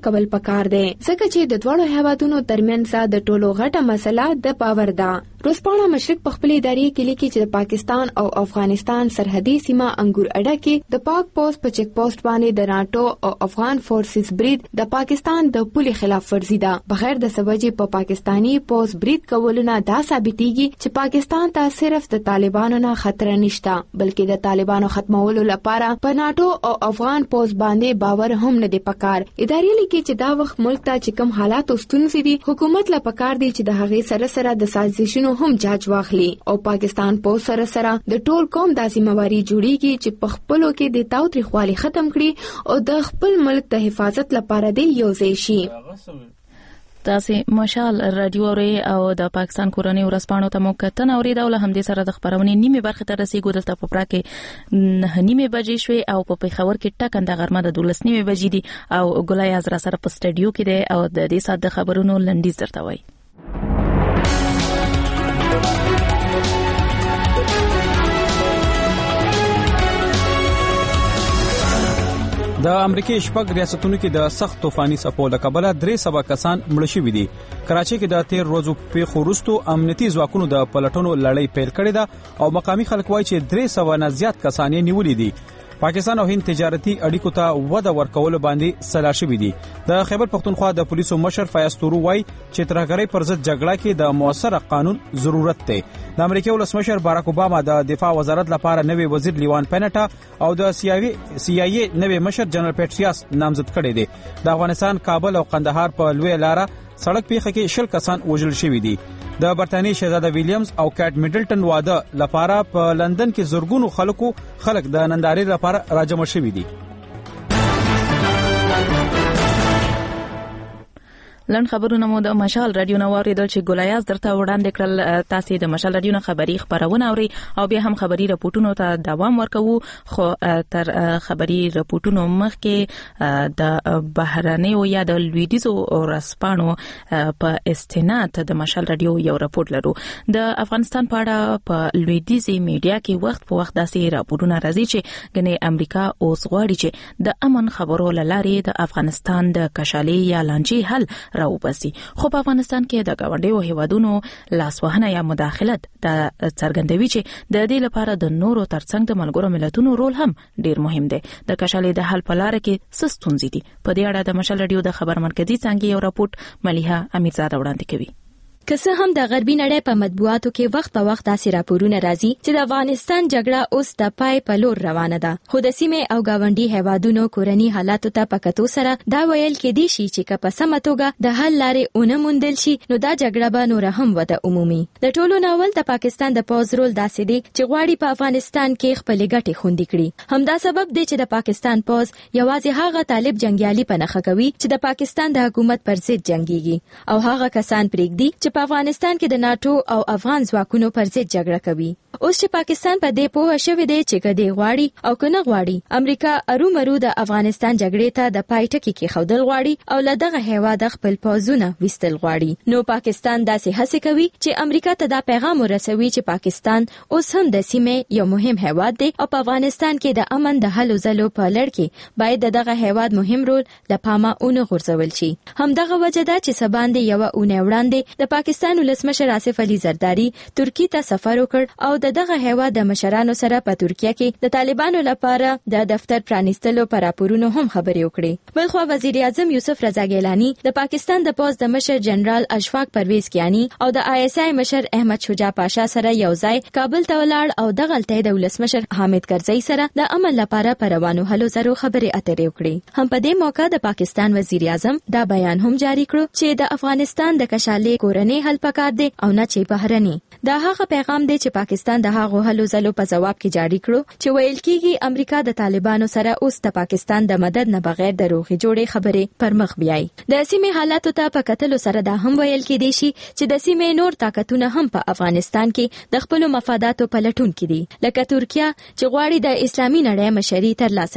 کول پکار دی ځکه چې د دوړو هیوادونو ترمنځ د ټولو غټه مسله د باور ده. روسپاڼه مشرق په خپل ادارې کې لیکي چې د پاکستان او افغانستان سرحدي سیمه انګور اډه کې د پاک پوسټ په چیک پوسټ باندې د ناتو او افغان فورسز برید د پاکستان د پولي خلاف ورزي ده. بغیر د سبجي په پاکستاني پوسټ برید کولونه دا ثابتيږي چې پاکستان ته صرف د طالبانو نه خطر نشته بلکې د طالبانو ختمولو لپاره په ناتو او افغان پوسټ باندې باور هم نه دی پکار. ادارې لیکي چې دا وخت ملک ته چې کوم حالات او ستونزې دي حکومت لا پکار دی چې د هغې سره د سازشونو هم جاج واخلي او پاکستان په سره د ټول قوم د ذمہواری جوړیږي چې په خپلو کې د تاوتریخوالي ختم کړي او د خپل ملک د حفاظت لپاره دی یو ځای شي. تاسې مشال رادیو اوري او د پاکستان کورنۍ ورځپاڼو ته مو کتن اوري دا له همدې سره د خبرونې نیمه برخه ته رسیدو. دلته په پراکه 9 بجې شوي او په پیښور کې ټاکنده غرمه د 12 بجې دي او ګلای از را سره په سټډیو کې دی او د دې سات د خبرونو لنډیز درته وایي. د امریکای شپږ ریاستونو کې د سخت طوفاني څپو له کبله 300 کسان مړه شوي دي. کراچۍ کې د 13 ورځو پیښو وروسته امنیتي ځواکونو د پلټنو لړۍ پیل کړې ده او مقامي خلک وایي چې 300 نه زیات کسان یې نیولي دي. پاکستان او هند تجارتي اړیکو ته وده ورکول باندې سلا شوي دي. د خیبر پختونخوا د پولیسو مشر فیاض تورو وایي چې ترهګرۍ پر ضد جګړه کې د موثر قانون ضرورت دی. د امریکای ولسمشر باراک اوباما د دفاع وزارت لپاره نوی وزیر لیوان پینټا او د سی آی ای نوی مشر جنرال پیټریاس نامزد کړي دي. د افغانستان کابل او قندهار په لوی لاره سړک پیښه کې 20 کسان وژل شوي دي. د برتانی شهزاده ویلیامز او کیټ میډلټن واده لپاره په لندن کې زورګونو خلک د نندارې لپاره راجمع شوي دي. لن خبرونه مو د مشال رادیو نو اوریدل چې ګولایاز درته وړاندې کړل. تاسو د مشال رادیو نه خبري خبرونه اوري او بیا هم خبري رپورټونو ته دوام ورکوو. خو تر خبري رپورټونو مخکې د بهرانيو یا د لویدیزو ورځپاڼو په استناد د مشال رادیو یو رپورټ لرو. د افغانستان په اړه په لویدیزي میډیا کې وخت په وخت داسې راپورونه راځي چې ګنې امریکا اوس غواړي چې د امن خبرو لارې د افغانستان د کشالي یا لانجې حل راوبسي. خو په افغانستان کې د گاونډیو هیوادونو لاسوهنه یا مداخلت د څرګندوي چې د دې لپاره د نورو ترڅنګ د ملګرو ملتونو رول هم ډیر مهم دی. د کشالي د حل په لار کې څه ستونزې دي په دې اړه د مشال رادیو د خبر مرکزی څنګه یو راپورټ ملیحه امیرزاده وړاندې کوي. که څه هم د غربي نړۍ په مطبوعاتو کې وخت په وخت داسې راپورونه راځي چې د افغانستان جګړه اوس د پای په لور روانه ده، خو د سیمې او گاونډي هیوادونو کورني حالاتو ته په کتو سره دا ویل کېدی شي چې که په سمه توګه د حل لارې ونه موندل شي نو دا جګړه به نور هم وده عمومي. د ټولو ناول د پاکستان د پوز رول داسې دی چې غواړي په افغانستان کې خپلې ګټې خوندي کړي. همدا سبب دی چې د پاکستان پوز یوازې هغه طالب جنگیالي په نښه کوي چې د پاکستان د حکومت پر ضد جنگيږي او هغه کسان پرېږدي چې په افغانستان کې د ناتو او افغان ځواکونو پر ضد جګړه کوي. اوس چې پاکستان په دې پوه شوی دی چې کدی غواړي او کنه غواړي امریکا ارومرو د افغانستان جګړې ته د پای ټکی کې خودل غواړي او له دغه هیواد خپل پوزونه وستل غواړي. نو پاکستان داسې هڅه کوي چې امریکا ته دا پیغام ورسوي چې پاکستان اوس هم د سیمې یو مهم هیواد دی او په افغانستان کې د امن د هلو ځلو په لړ کې باید دغه هیواد مهم رول له پامه اون غورځول شي. همدغه وجه ده چې سباندې یو اونۍ وړاندې د پاکستان ولسمشر آصف علي زرداری ترکی ته سفر وکړ او دغه هیواد د مشرانو سره په ترکیه کې د طالبانو لپاره د دفتر پرانیستلو پر راپورونو هم خبرې وکړې. بلخو وزیر اعظم یوسف رضا ګیلانی د پاکستان د پوز د مشر جنرال اشفاق پرویز کیانی او د آی اس آی مشر احمد شجاع پاشا سره یو ځای کابل ته ولاړ او د غلطۍ د ولسمشر حامد کرزئی سره د عمل لپاره پر روانو هلو زرو خبرې اترې وکړې. هم په دې موقع د پاکستان وزیر اعظم دا بیان هم جاری کړ چې د افغانستان د کشالي کورنۍ حل پکار دی او نه چې بهرني. دا هغه پیغام دی چې پاکستان د هغو هلو ځلو په جواب کې جاری کړو چې ویل کېږي امریکا د طالبانو سره اوس د پاکستان د مدد نه بغیر د روغې جوړې خبرې پر مخ بیاي. د سیمې حالاتو ته په کتلو سره دا هم ویل کېدی شي چې د سیمې نور طاقتونه هم په افغانستان کې د خپل مفاداتو په لټون کې دي، لکه ترکیه چې غواړي د اسلامي نړۍ مشري ترلاسه کړي.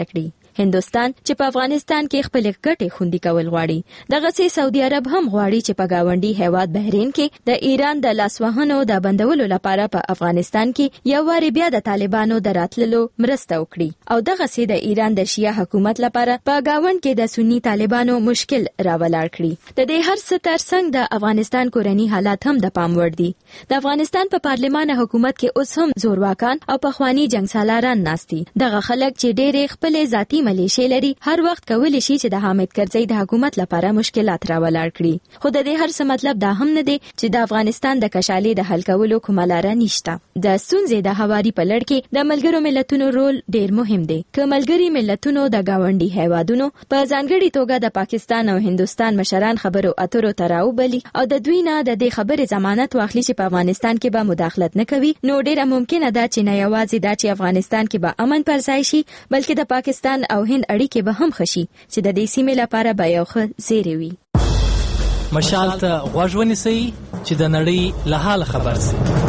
هندوستان چې په افغانستان کې خپل ګټې خوندي کول غواړي. دغه سي سعودي عرب هم غواړي چې په گاونډي هیواد بحرین کې د ایران د لاسوهنو د بندولو لپاره په افغانستان کې یو واری بیا د طالبانو د راتللو مرسته وکړي او دغه سي د ایران د شیعه حکومت لپاره په گاوند کې د سنی طالبانو مشکل راولاړ کړي. د دې هر څه ترڅنګ د افغانستان کورنی حالات هم د پام وړ دي. د افغانستان په پارلمان حکومت کې اوس هم زورواکان او پخوانی جنگسالاران ناستي. دغه خلک چې ډېرې خپل ذاتی ملیشې لري هر وخت کولی شي چې د حامد کرزي د حکومت لپاره مشکلات راولاړ کړي. خو د دې هر څه مطلب دا هم نه دی چې د افغانستان د کشالې د حل کولو کومه لاره نشته. د ستونزې د هواري په لړ کې د ملګرو ملتونو رول ډېر مهم دی. که ملګري ملتونو د گاونډي هیوادونو په ځانګړي توګه د پاکستان او هندوستان مشران خبرو اترو تراوبلي او د دوی نه د دې خبرې ضمانت واخلي چې په افغانستان کې به مداخلت نه کوي، نو ډیره ممکنه ده چې نه یوازې دا چې افغانستان کې به امن پر ځای شي بلکې د پاکستان او هند اړیکې به هم ښه شي چې د دې سیمې لپاره به یو ښه زیری وي. مشال ته غوږ ونیسئ چې د نړۍ له حاله خبر شئ.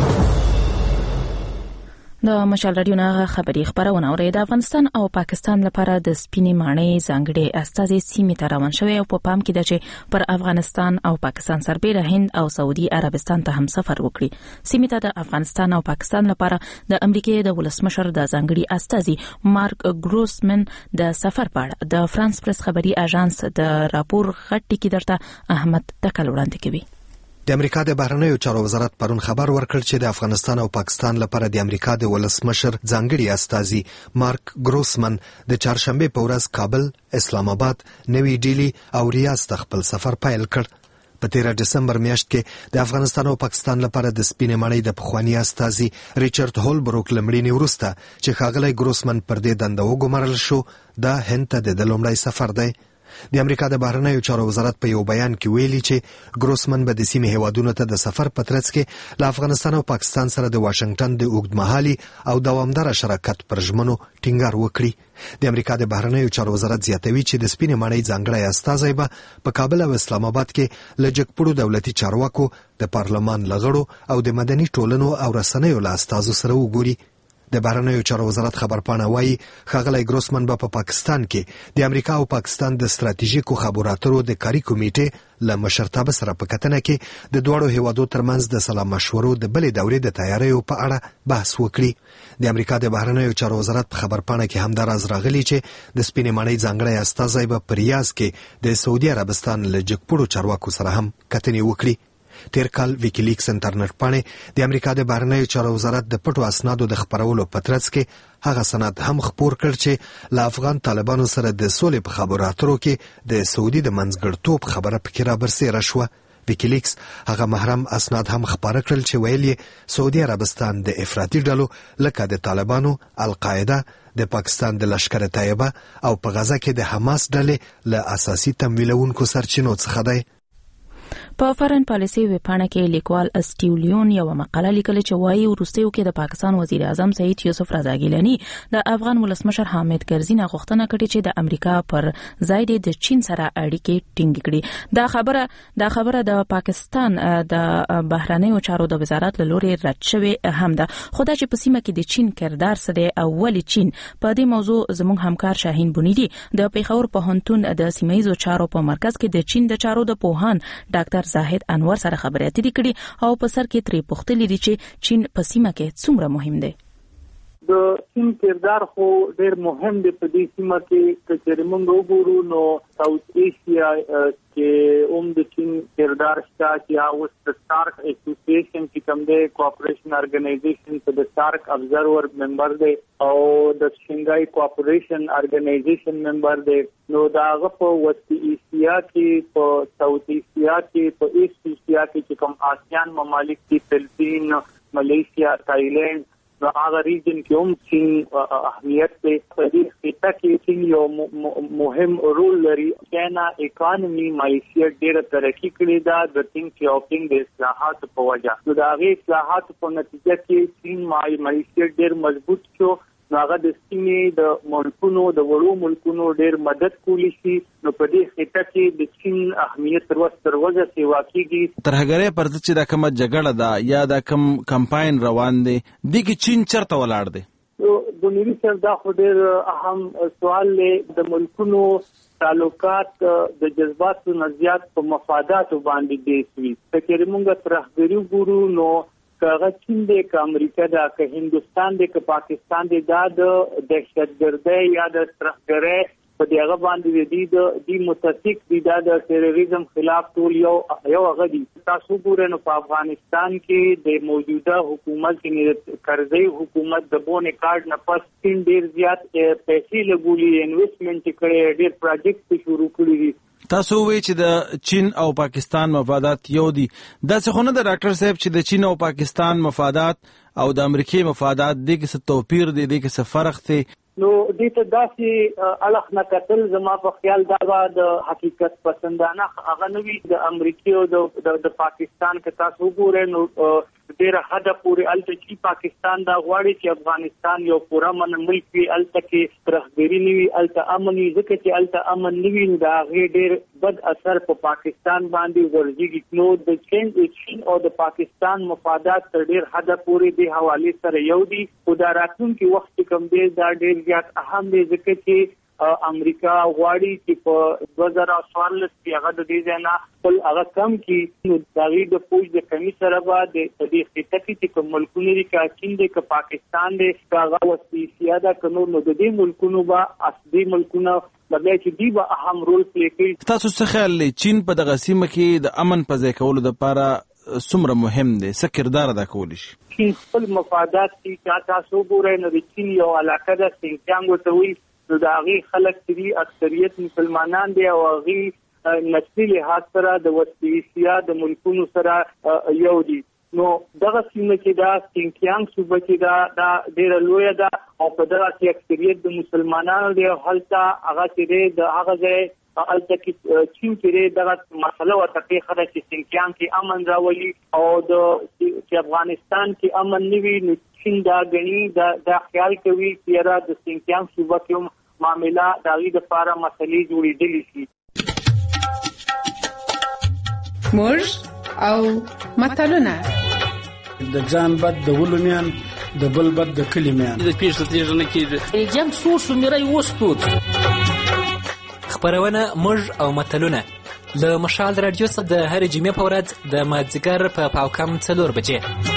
د مشال رادیو نه خبري خبرونه اوري. د افغانستان او پاکستان لپاره د سپینې ماڼۍ ځانګړي استازي سیمې ته روان شوی او په پام کې ده چې پر افغانستان او پاکستان سربېره هند او سعودي عربستان ته هم سفر وکړي. سیمې ته د افغانستان او پاکستان لپاره د امریکای د ولسمشر د ځانګړي استازي مارک ګروسمن د سفر په اړه د فرانس پریس خبري اژانس د راپور غټ ټکی درته احمد تکل وړاندې کوي. د امریکا د بهرنیو چارو وزارت پرون خبر ورکړ چې د افغانستان او پاکستان لپاره د امریکا د ولسمشر ځانګړي استازي مارک ګروسمن د چهارشنبه په ورځ کابل، اسلام آباد، نوی ډیلی او ریاض ته خپل سفر پیل کړ. په 13 دسمبر میاشت کې د افغانستان او پاکستان لپاره د سپینې ماڼۍ د پخوانی استازي ریچارډ هولبروک لمړینې وروسته چې ښاغلی ګروسمن پر دې دنده وګمارل شو، دا هند ته د لومړی سفر دی. د امریکا د بهرنیو چارو وزارت په یو بیان کې ویلي چې ګروسمن به د سیمې هیوادونو ته د سفر په ترڅ کې له افغانستان او پاکستان سره د واشنگټن د اوږدمهالي او دوامداره شراکت پر ژمنو ټینګار وکړي. د امریکا د بهرنیو چارو وزارت زیاتوي چې د سپینې ماڼۍ ځانګړی استازی به په کابل او اسلام آباد کې له جګپړو دولتي چارواکو، د پارلمان له غړو او د مدني ټولنو او رسنیو له استازو سره وګوري. د بهرنیو چارو وزارت خبرپاڼه وایي ښاغلی ګروسمن به په پاکستان کې د امریکا او پاکستان د ستراتیژیکو خبرو اترو د کاري کمیټې له مشرتابه سره په کتنه کې د دواړو هیوادو ترمنځ د سلا مشورو د بلې دورې د تیاریو په اړه بحث وکړي. د امریکا د بهرنیو چارو وزارت په خبرپاڼه کې هم دا راز راغلی چې د سپینې ماڼۍ ځانګړی استازی به په ریاض کې د سعودي عربستان له جګپړو چارواکو سره هم کتنې وکړي. تیر کال ویکیلیکس انټرنیټ پاڼې د امریکا د بهرنیو چارو وزارت د پټو اسنادو د خپرولو په ترڅ کې هغه سند هم خپور کړ چې له افغان طالبانو سره د سولې په خبرو اترو کې د سعودي د منځګړتوب خبره پکې رابرسېره شوه. ویکیلیکس هغه محرم اسناد هم خپاره کړل چې ویل یې سعودي عربستان د افراطي ډلو لکه د طالبانو، القاعده، د پاکستان د لشکر طیبه او په غزه کې د حماس ډلې له اساسي تمویلونکو سرچینو څخه دی. په فارن پالیسي ویبپاڼه کې لیکوال اسټیولیون یو مقاله لیکلې چې وایي وروستیو کې د پاکستان وزیر اعظم سعید یوسف رضا ګیلانی د افغان ولسمشر حامد کرزي نه غوښتنه کړې چې د امریکا پر ځای د چین سره اړیکې ټینګ کړي. دا خبره د پاکستان د بهرنیو چارو د وزارت له لوري رد شوې هم ده. خو دا چې په سیمه کې د چین کردار څه دی او ولې چین په دې موضوع زموږ همکار شاهین بونیدي د پیښور پوهنتون د سیمایي چارو په مرکز کې د چین د چارو د پوهان ډاکټر زاهد انور سره خبرې اترې کړي او په سر کې ترې پوښتنه لري چې چین په سیمه کې څومره مهم دی. د چین کردار خو ډېر مهم دی په دې سیمه کې چې موږ وګورو نو ساوث ایشیا کې د چین کردار شته چې اوس د سارک اسوسییشن کې کوم دی کوآپریشن ارګنایزیشن ته د سارک ابزرور ممبر دی او د شنګای کوآپریشن ارګنایزیشن ممبر دی. نو دا هغه په وسط ایشیا کې، په ساوث ایشیا کې، په ایست ایشیا کې چې کوم آسیان ممالک دي، فلپین، ملیشیا، تایلند، نو هغه ریجن کې هم چین اهمیت دی. په دې خطه کې چین یو مهم رول لري. چاینا اکانومي معیشت ډېره ترقي کړې ده د تینګ شاپینګ د اصلاحاتو په وجه. نو د هغې اصلاحاتو په نتیجه کې چین معیشت ډېر مضبوط شو. هغه د سیمې د ملکونو، د وړو ملکونو ډېر مدد کولی شي. نو په دې خطه کې د چین اهمیت تر وسه سیوا کېږي. ترهګرۍ پر ضد چې دا کومه جګړه ده یا دا کوم کمپاین روان دی، دې کې چین چېرته ولاړ دی؟ بنيري صاحب دا خو ډېر اهم سوال دی د ملکونو تعلقات د جذباتو نه زیات په مفاداتو باندې دي چې موږ ترهګری ګورو نو کاغه چین دی که امریکا دا که هندوستان دی که پاکستان دی دا د دهشتګردۍ یا د ترهګرۍ په دغه باندې دی متفق دي دا د تروریزم خلاف ټول یو هغه دي. تاسو ګورئ نو په افغانستان کې د موجوده حکومت کې کرزی حکومت د بونه کارت نه پس ډیر زیات پیسې لګولي انویسټمنټ کړي ډیر پروجیکټ شروع کړي دي. تاسو وی چې د چین او پاکستان مفادات یو دي دا څه خو نه د ډاکټر صاحب چې د چین او پاکستان مفادات او د امریکای مفادات دي کې څه توپیر دي کې څه فرق دی نو دې ته داسې الخ نه کتل زما په خیال دا د حقیقت پسندانه هغه نوی د امریکای او د پاکستان کې تاسو ګورئ نو ډېر حد پورې الته چې پاکستان دا غواړي چې افغانستان یو پوره من ملک وي الته کې ترهګری نیوي الته امني ځکه چې الته امن نیوي دا غیر ډېر بد اثر په پاکستان باندې ورځي. نو د چین او د پاکستان مفادات تر ډېر حد پورې د حواله سره یو دي او دا راتلونکي وخت کوم دی دا ډېر زیات اهم دی ځکه چې امریکا غواړي چې په 2014 کې هغه د دې ځای نه خپل هغه کم کې نو دغه د فوج د کمی سره به د دې خطه کې کوم ملکونه لري چې چین دی که پاکستان دی هغه وسپی سیاده کنو نو د دې ملکونو به اصلي ملکونه مګر چې دی به اهم رول پلی کوي. تاسو څه خیال لرئ چین په دغه سیمه کې د امن په ځای کولو لپاره څومره مهم دی څه کردار ادا کولی شي؟ چین خپل مفادات چې تاسو ګورئ نو د چین یو علاقه د سینجیانګ ورته وایي نو د هغې خلک چې دي اکثریت مسلمانان دي او هغې نسلي لحاظ سره د وسط ایشیا د ملکونو سره یو دي. نو دغه سیمه چې دا سینجیانګ صوبه چې دا ډېره لویه ده او په دغه کې اکثریت د مسلمانانو دی او هلته هغه چې دی د هغه ځای الته کې چین کې دغه مسله ورته پیښه ده چې سینجیانګ کې امن راولي او چې افغانستان کې امن نه وي نو چین دا غني دا خیال کوي چې را د سینجیانګ صوبه کې معاملہ داغي د لپاره مسلې جوړېدلې شي. موږ او متلونه د ځان بد د ولومیان د بل بد د کلمیان د پیښه تیږه نه کیږي جنگ سوسو میرای وستود خبرونه موږ او متلونه له مشال رادیو څخه د هر جمعې په ورځ د مازیګر په پاوکم 4 بجې.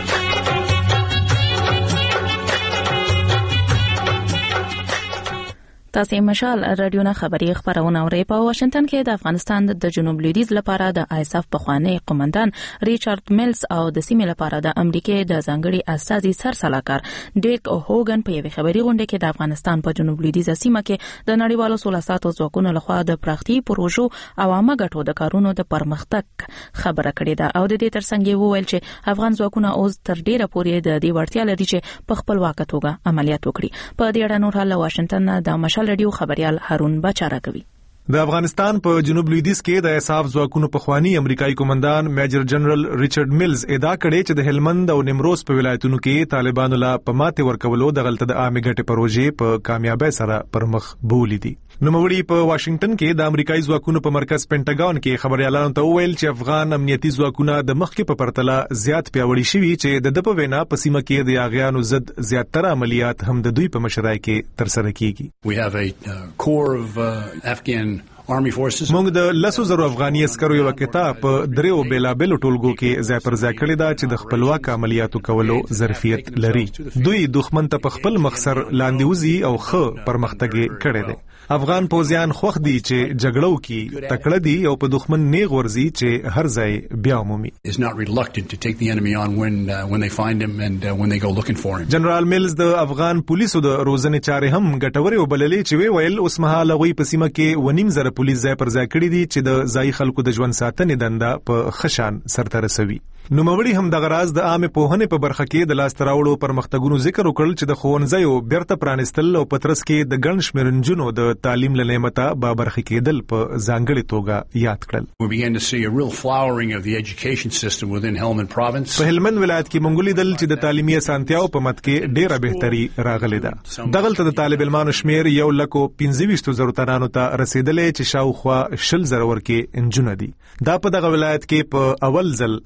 تاسو مشال رادیو نه خبري خبرونه اورئ. په واشنگټن کې د افغانستان د جنوب لویدیځ لپاره د آیساف پخوانی قومندان ریچارډ میلز او د سیمې لپاره د امریکای د ځانګړي استازي سرسلاکار ډیک هوګن په یوه خبري غونډه کې د افغانستان په جنوب لویدیځ سیمه کې د نړیوالو سولاساتو ځواکونو لخوا د پراختي پروژو او عامه ګټو د کارونو د پرمختګ خبره کړې ده او د دې ترڅنګ وویل چې افغان ځواکونه اوس تر ډیره پورې د دې وړتیا لري چې په خپل واک توګه عملیات وکړي. په دې اړه نور حال واشنگټن د مشال رادیو خبريال هارون بچاره کوي. د افغانستان په جنوب لویدیځ کې د ایساف ځواکونو پخوانی امریکایي قومندان میجر جنرال ریچارډ میلز ادعا کړې چې د هلمند او نیمروز په ولایتونو کې طالبانو لا په ماته ورکولو د غلطه د عامه ګټې پروژې په کامیابی سره پرمخ بولی دي. نوموړي په واشنگټن کې د امریکایي ځواکونو په مرکز پینټاګون کې خبريالانو ته وویل چې افغان امنیتي ځواکونه د مخکې په پرتله زیات پیاوړي شوي چې د په وینا په سیمه کې د یاغیانو ضد زیاتره عملیات هم د دوی په مشرۍ کې ترسره کیږي. We have a core of Afghan Army forces. موږ د 100,000 افغاني عسکرو یو کتاب په دریو بیلابلو ټولګو کې ځای پر ځای کړی دا چې د خپلواک عملیاتو کولو ظرفیت لري. دوی دښمن ته په خپل مخسر لاندې وزي او ښه پرمختګ کړی دی. افغان پوځیان خوښ دي چې جګړو کې تکړه دي او په دښمن نیغ ورزي چې هر ځای بیا مومي. Is not reluctant to take the enemy on when they find him and when they go looking for him. جنرال میلز د افغان پولیسو د روزنې چارې هم ګټورې وبللې چې ویل اوس مهال غوي په سیمه کې 1.5 پولیس ځای پر ځای کړی دي چې د ځای خلکو د ژوند ساتنې دنده په خشان سرته رسوي. نوموړي هم د غراز د عامه پوهنې په برخه کې د لاس تراوړو پرمختګونو ذکر وکړل چې د ښوونځیو بیرته پرانیستل او پترس کې د ګڼ شمېر نجونو د تعلیم له نعمته به برخه کېدل په ځانګړې توګه یاد کړل. We began to see a real flowering of the education system within Helmand province. په هلمند ولایت کې مونږ لیدل چې د تعلیمي اسانتیاو په مت کې ډېره بهتري راغلې ده. دغلته د طالب علمانو شمېر 125,000 تنانو ته رسیدلې چې شاوخوا 10,000 ورکې انجونه دي. دا په دغه ولایت کې په اول ځل داسې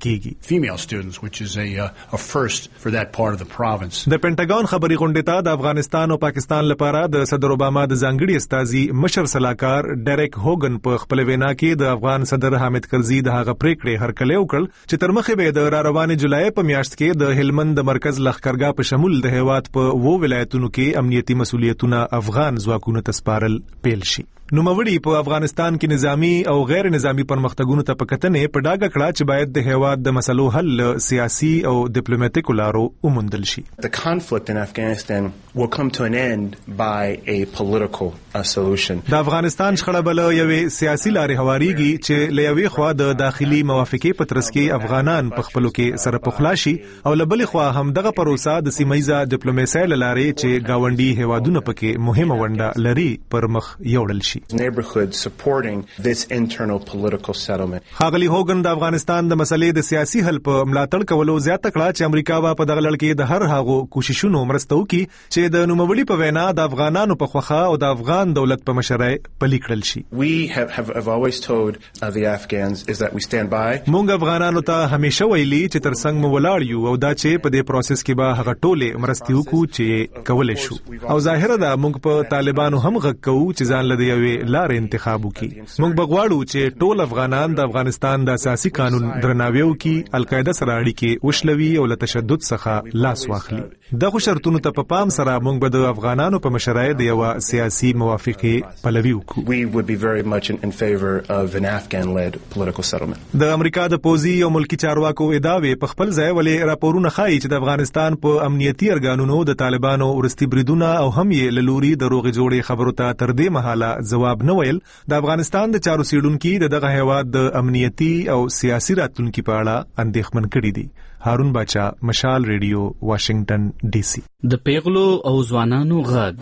کیږي. Female students, which is a first for that part of the province. د پینټاګون خبري غونډې ته د افغانستان او پاکستان لپاره د صدر اوباما د ځانګړي استازي مشر سلاکار ډیرک هوګن په خپل وینا کې د افغان صدر حامد کرزي د هغه پریکړې هرکلی وکړ چې تر مخه به د روانې جولای په میاشت کې د هلمند د مرکز لښکرګاه په شمول د هیواد په 2 ولایتونو کې امنیتي مسؤلیتونه افغان ځواکونو ته سپارل پیل شي. نوموړي په افغانستان کې نظامی او غیر نظامی پرمختګونو ته په کتنې په ډاګه کړه چې باید د هیواد د مسلو حل سیاسي او ډیپلوماټیکو لارو وموندل شي. The conflict in Afghanistan will come to an end by a political solution. د افغانستان شخړه بل یوې سیاسي لارې هواريږي چې لوي خوا د داخلي موافقې په ترڅ کې افغانان په خپلو کې سره پخلاشي او لبلې خوا هم دغه پروسه د سیمایي ډیپلوماسۍ لارې چې گاونډي هیوادونه پکې مهمه ونډه لري پر مخ یوړل شي. Neighborhood supporting this internal political settlement. ښاغلي هوګن د افغانستان د مسلې د سیاسي حل په ملاتړ کولو زیاته کړه چې امریکا به په دغه لړ کې د هر هغو کوششونو مرسته وکړي چې د نوموړي په وینا د افغانانو په خوخه او د افغان دولت په مشرۍ پلي کړل شي. We have always told the Afghans is that we stand by. موږ افغانانو ته همیشه ویلي چې ترڅنګ مو ولاړ یو او دا چې په دې پروسس کې به هغه ټوله مرستې وکړو چې کولای شو او ظاهره ده موږ په طالبانو هم غږ کوو چې ځان له یوې لارې انتخاب وکړي. موږ بغواړو چې ټول افغانان د افغانستان د اساسي قانون درناوی وکړي، القاعده سره اړیکې وشلوي او له تشدد څخه لاس واخلي. دغه شرطونو ته په پام سره موږ به د افغانانو په مشرۍ د یو سیاسي موافقه پلوي وکړو. We would be very much in favor of an Afghan-led political settlement. د امریکا د پوزي او ملکی چارواکو ادعاوی په خپل ځای ولې راپورونه ښایي چې د افغانستان په امنیتي ارګانونو د طالبانو ورستي بریدونه او هم یې لوري د روغ جوړې خبرو ته تر دې مهاله جواب نه ویل. د افغانستان د چارو سیډونکو دغه هیواد د امنیتي او سیاسي راتلونکو په اړه اندېښمن کړي دي. هارون باچا، مشال ریډیو، واشنگټن ډي سي. د پیغلو او ځوانانو غږ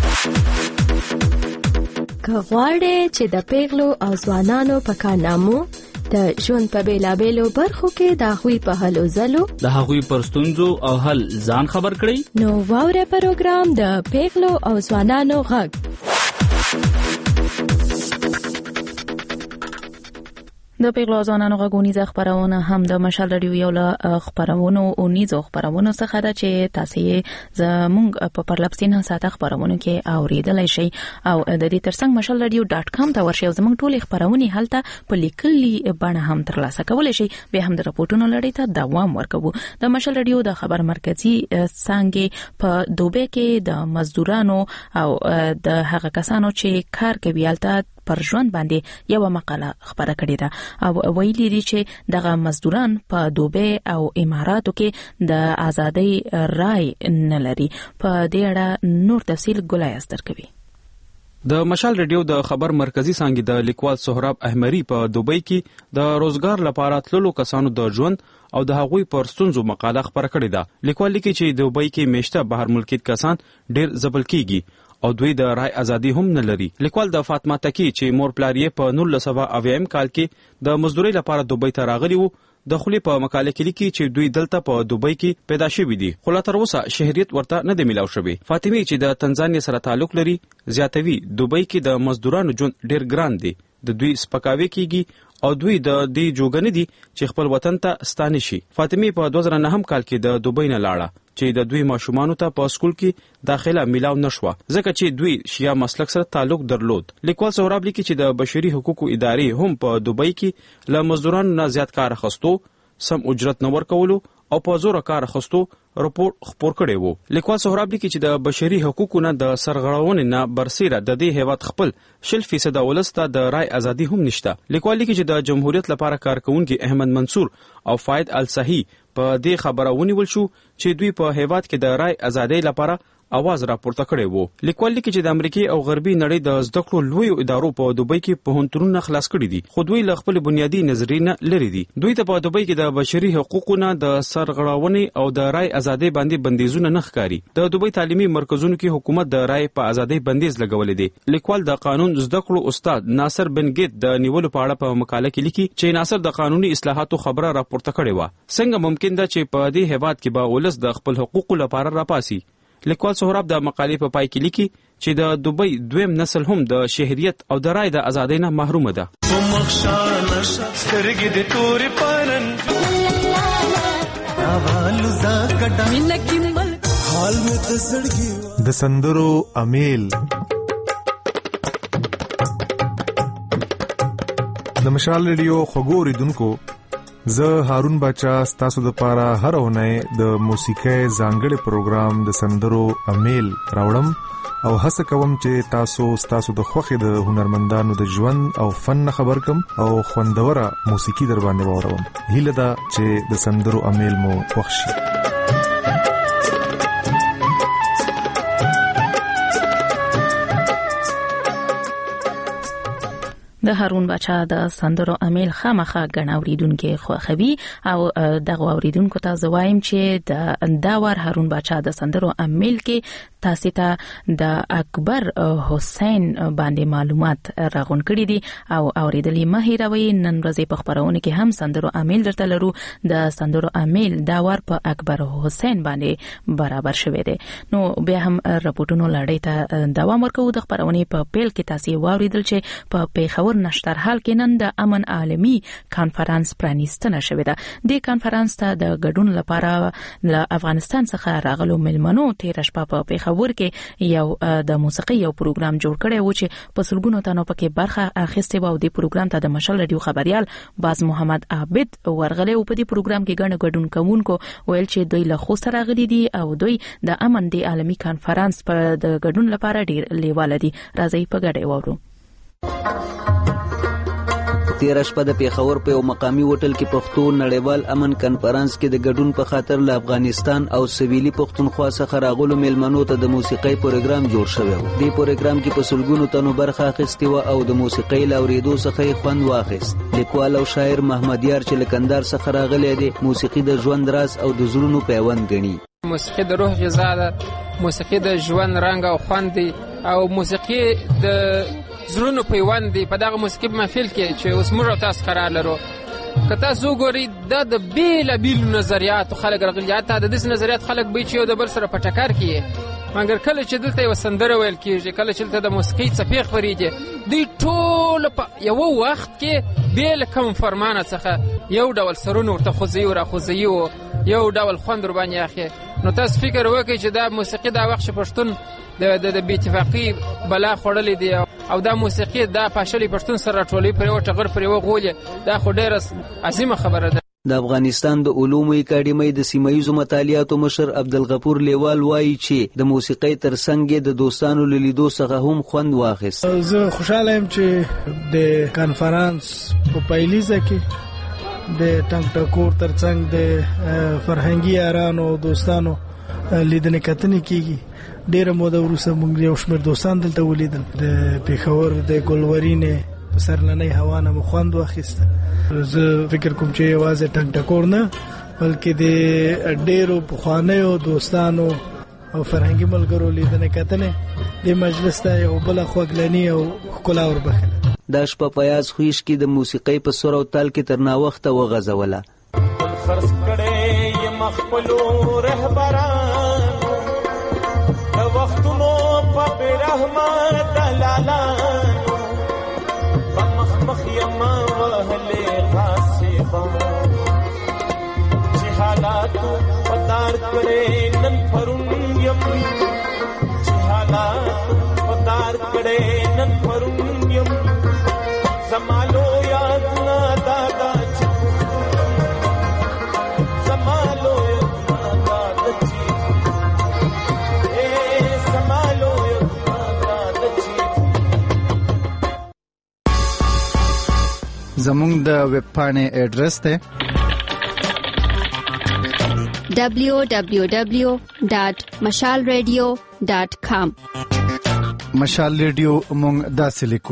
کغواړي چې د پیغلو او ځوانانو په کارنامو د ژوند په بیلابېلو برخو کې د هغوی په هلو ځلو د هغوی پر ستونزو او حل ځان خبر کړئ. نو واوره پروګرام د پیغلو او ځوانانو غږ. د پیغلو ځوانانو غږونیزه خبرونه هم د مشال رادیو یو له خبرونو او نیزو خبرونو څخه ده چې تاسو یې زموږ په پرلپسینه ساته خبرونو کې اوریدلای شئ او د دې ترڅنګ mashalradio.com ته ورشئ او زموږ ټولې خبرونه هلته په لیکلي بڼه هم ترلاسه کولی شئ. به هم د راپورټونو لړۍ ته دوام ورکوو. د مشال رادیو د خبر مرکزی څنګه په دوبه کې د مزدورانو او د هغه کسانو چې کار کوي البته پر ژوند باندې یو مقاله خبره کړې ده او ویلي دي چې دغه مزدوران په دوبه او اماراتو کې د ازادۍ رای نه لري. په دې اړه نور تفصیل ګلایس درکوي. د مشال ریډیو د خبر مرکزی څنګه د لیکوال سهراب احمری په دوبۍ کې د روزګار لپاره تللو کسانو د ژوند او د هغوی پر ستونزو مقاله خبره کړې ده. لیکوال لیکي چې دوبۍ کې میشته بهر ملکیت کسان ډیر ځپل کیږي او دوی د رای ازادي هم نه لري. لیکوال د فاطمه تکی چې مور پلاریه په 1990 کال کې د مزدوري لپاره دوبۍ ته راغلی وو د خلی په مقاله کې لیکي چې دوی دلته په دوبۍ کې پیدا شوي دي خو لا تر اوسه شهریت ورته نه دی ملاو شوی. فاطمه چې د تنزانیا سره تعلق لري زیاتوي دوبۍ کې د مزدورانو ژوند ډیر ګران دی، د دوی سپکاوي کیږي او دوی د دې جوګنې دي چې خپل وطن ته ستانه شي. فاطمه په 2009 کال کې د دوبۍ نه لاړه چې د دوی ماشومان ته په سکول کې داخله ملاو نشوه ځکه چې دوی شیا مسلک سره تعلق درلود. لیکوال سهراب لیکي چې د بشري حقوقو ادارې هم په دوبۍ کې له مزدورانو نه زیات کار اخیستو، سم اجرت نه ورکولو او په زور کار اخیستو راپور خپور کړی وو. لیکوال سهراب لیکي چې د بشري حقوقو نه د سرغړونې نه برسیره د دې هیواد خپل 0% ولسته د رای ازادي هم نشته. لیکوال لیکي چې د جمهوریت لپاره کارکونکي احمد منصور او فاید الصحی په دې خبره ونیول شو چې دوی په هیواد کې د رای ازادي لپاره اواز راپورته کړی وو. لیکوال لیکي چې د امریکای او غربي نړۍ د زده کړو لوی ادارو په دوبۍ کې پوهنتونونه خلاص کړي دي خو دوی له خپل بنیادی نظریه لري دي. دوی ته په دوبۍ کې د بشري حقوقو نه د سرغړونې او د رای ازادي باندې بندیزونه نه ښکاري. د دوبۍ تعلیمي مرکزونو کې حکومت د رای په ازادي بندیز لګولې دي. لیکوال د قانون زده کړو استاد ناصر بن گیت د نیولو په اړه په مقاله کې لیکي چې ناصر د قانوني اصلاحاتو خبره راپورته کړې و. څنګه ممکن ده چې په دې هیواد کې به ولس د خپل حقوقو لپاره راپاسي. لیکوال سهراب د مقالې په پای کې لیکي چې د دوبۍ دویم نسل هم د شهریت او د رای د ازادۍ نه محروم ده. د سندرو امیل. د مشال ریډیو خبرو ریدونکو زه هارون بچا ستاسو د پاره هر اونۍ د موسیقۍ ځانګړي پروګرام د سندرو امیل راوړم او هڅه کوم چې تاسو د خوښې د هنرمندانو د ژوند او فن خبر کم او خوندوره موسیقي در باندې واورم. هیله ده چې د سندرو امیل مو خوښ شي. د هارون بچا د سندرو امیل خامخا غناوریدونکو خوخوي او دغه اوریدونکو ته زوایم چې دا ور هارون بچا د سندرو امیل کې تاسو ته د اکبر حسین باندې معلومات راغون کړی دي او اوریدلی مهیروي. نن ورځې په خبرونه کې هم سندرو امیل درته لرو. د سندرو امیل دا ور په اکبر حسین باندې برابر شوی دی. نو بیا هم رپورټونو لړۍ ته دوام ورکوو. د خبرونه په پیل کې تاسو واوریدل چې په پیښور نشترحال کې نن د امن عالمي کانفرنس پرانیستنه شوې ده. د کانفرنس ته د ګډون لپاره له افغانستان څخه راغلو ملمنو تیر شپه په پیښور کې یو د موسیقي یو پروګرام جوړ کړی و چې په سلګونو تنو پکې برخه اخیستې و. او د پروګرام ته د مشال رادیو خبريال باز محمد عابد ورغله او په دې پروګرام کې ګډون کوونکو ویل چې دوی له خو سره غلي دي او دوی د امن د عالمي کانفرنس په د ګډون لپاره ډیر لیواله دي. راځي په ګډه وورو. تیر شپه د پیښور په یو مقامی هوټل کې پښتو نړیوال امن کانفرنس کې د ګډون په خاطر له افغانستان او سویلي پښتونخوا څخه راغلو ملمنو ته د موسیقۍ پروګرام جوړ شوی و. دې پروګرام کې په سلګونو تنو برخه اخیستې و او د موسیقۍ لاوریدو څخه خوند واخیست. لیکوال او شاعر محمد یار چې لکندار څخه راغلی دی موسیقي د ژوند راز او د زړونو پیوند ګڼي. موسیقي د روح غذا ده، موسیقي د ژوند رنګ او خوند دی او موسیقي د زړونو پیوند دی. په دغه موسیقي محفل کې چې اوس موږ تاسو قرار لرو که تاسو ګورئ دا د بیلابیلو نظریاتو خلک راغلي. حتی د داسې نظریات خلک به چې یو د بل سره په ټکر کې مګر کله چې دلته یو سندره ویل کېږي، کله چې دلته د موسیقۍ څپې خپرېږي، دوی ټول په یو وخت کې بیل کوم فرمانه څخه یو ډول سرونه ورته خوځوي او راخوځوي او یو ډول خوند ور باندې اخلي. نو تاسو فکر وکړئ چې دا موسیقي دا وخت پښتون د بې اتفاقي بلا خوړلې دی او دا موسیقي دا پاشلي پښتون سره راټولوي پرې و ټغر پرې و غولي. دا خو ډېره عظیمه خبره ده. د افغانستان د علومو اکاډمۍ د سیمایي مطالعاتو مشر عبدالغفور لیوال وایي چې د موسیقۍ ترڅنګ د دوستانو لیدو څخه هم خوند واخیست. زه خوشاله یم چې د کانفرنس په پایلیزه کې د ټنګ ټکور ترڅنګ د فرهنګي یارانو او دوستانو لیدنې کتنې کیږي. ډیره موده وروسته موږ یو شمېر دوستان دلته ولیدل. د پیښور د ګلورینې په سرلنۍ هوا نه مو خوند واخیسته. زه فکر کوم چې یوازې ټنګ ټکور نه بلکې د ډیرو پخوانیو دوستانو او فرهنګي ملګرو لیدنې کتنې د مجلس ته یو بله خوږلني او ښکلا وربښله. دا شپه په یاز خویش کې د موسیقۍ په سور او تال کې تر ناوخته وغځوله. خرڅ کړي یم خپلو رهبرانو د وختونو په برحمت دلالانو په مخ مخ یم وهلې خاصبا چې حالاتو پدار کړي نن پرون یم چې حالاتو پدار کړي نن پرون یم زمالو یاد نا دادا زمالو یاد نا دادا چی زمالو یاد نا دادا چی. زمونږ د ویب پاڼې ایډرس ته www.mashalradio.com. مشال ریډیو مونږ داسې لیکو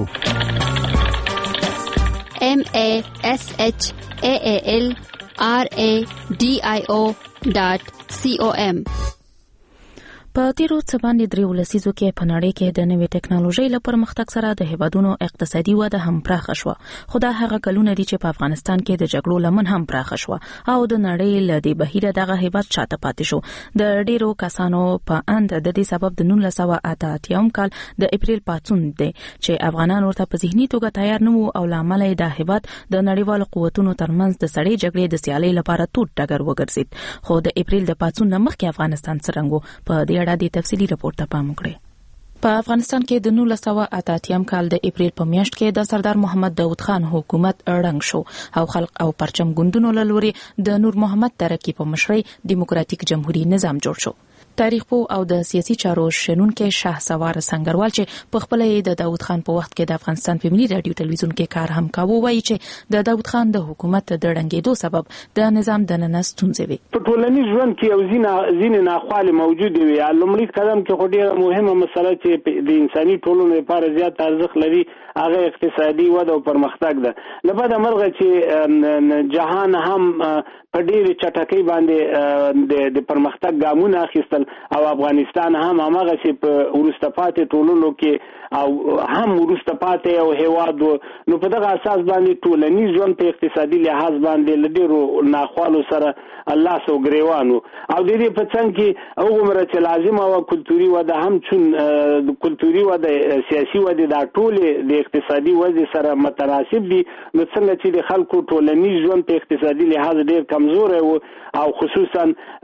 MASHAALRADIO.com. په تیرو څه باندې 3 ولسیزو کې په نړۍ کې د نوې ټکنالوژي لپاره پرمختګ سره د هیوادونو اقتصادي وده هم پراخه شوه. خو دا هغه کلونه دي چې په افغانستان کې د جګړو لمن هم پراخه شوه او د نړۍ له دې بهیره دغه هیواد شاته پاتې شو. د ډیرو کسانو په اند د دې سبب د 1988 کال د اپریل پاڅون دی چې افغانان ورته په ذهني توګه تیار نه وو او لامل یې د هیواد د نړیوالو قوتونو ترمنځ د سړې جګړې د سیالۍ لپاره توت ډګر وګرځید. خو د اپریل د پاڅون مخکې افغانستان څرنګه په دې اړه د تفصیلي راپور ته پام وکړئ. په افغانستان کې د 1988 کال د اپریل په میاشت کې د سردار محمد داود خان حکومت رنګ شو او خلق او پرچم ګوندونو له لوري د نور محمد ترکی په مشرۍ دیموکراتیک جمهوریت نظام جوړ شو. تاریخ پوه او د سیاسي چارو شنونکو شهسوار سنگروال چې په خپل د داود خان په وخت کې د افغانستان په ملي رادیو ټلویزیون کې کار هم کاوه وایي چې د داود خان د حکومت د رنګېدو سبب د نظام د نننس ستونزې وي. په ټولنیز ژوند کې یو ځینې ناخوالې موجود وي. لومړی قدم کې خو ډېره مهمه مسله چې د انساني ټولنې لپاره زیات ارزښت لري هغه اقتصادي وده او پرمختګ ده. لبعد مرغه چې جهان هم په ډېرې چټکۍ باندې د پرمختګ ګامونه اخیستل او افغانستان هم هغه په وروسته پاتې ټولنو کې او هم وروسته پاتې او هیواد نو په دغه اساس باندې ټولنیز ژوند په اقتصادي لحاظ باندې لډیرو ناخوالو سره الله سو ګریوانو او د دې په څنګ کې هغه چې لازم او کلتوري وده هم چون د کلتوري وده سیاسي وده د ټولې د اقتصادي وده سره متناسب دي. نو څنګه چې د خلکو ټولنیز ژوند په اقتصادي لحاظ ډیر کمزور او خصوصا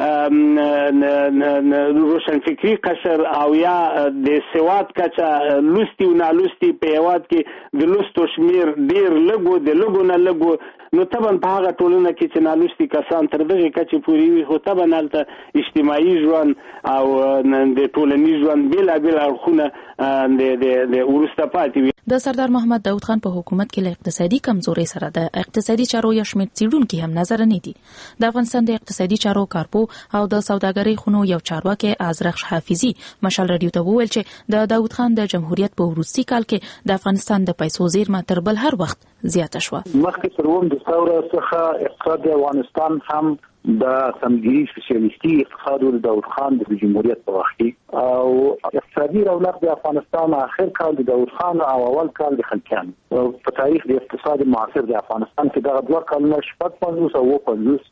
روشنفکري قشر او یا د سواد کچه لوستي او نالوستي په هیواد کې د لوستو شمیر ډیر لږو د لږو نه لږو نو طبعا په هغه ټولنه کې چې نالوستي کسان تر دغه کچې پورې وي خو طبعا هلته اجتماعي ژوند او د ټولنیز ژوند بېلابېل اړخونه د وروسته پاتې وي. د سردار محمد داود خان په حکومت کې له اقتصادي کمزوري سره د اقتصادي چارو یو شمېر څېړونکي هم نظر نه دي. د افغانستان د اقتصادي چارو کارپو او د سوداګرۍ خونو یو چارواکي ازرخش حافظي مشال رادیو ته وویل چې د داود خان د جمهوریت په وروستي کال کې د افغانستان د پیسو زیرمه تر بل هر وخت زیاته شوه. مخکې تر اووم د ثوره څخه اقتصاد افغانستان هم د سمګری سوسیالیستي اقتصاد د داود خان د جمهوریت په وخت کې او اقتصادي رونق د افغانستان اخر کال د داود خان او اول کال د خلکان په تاریخ د اقتصاد معاصر د افغانستان کې دغه دوه کلونه شپږ 50 او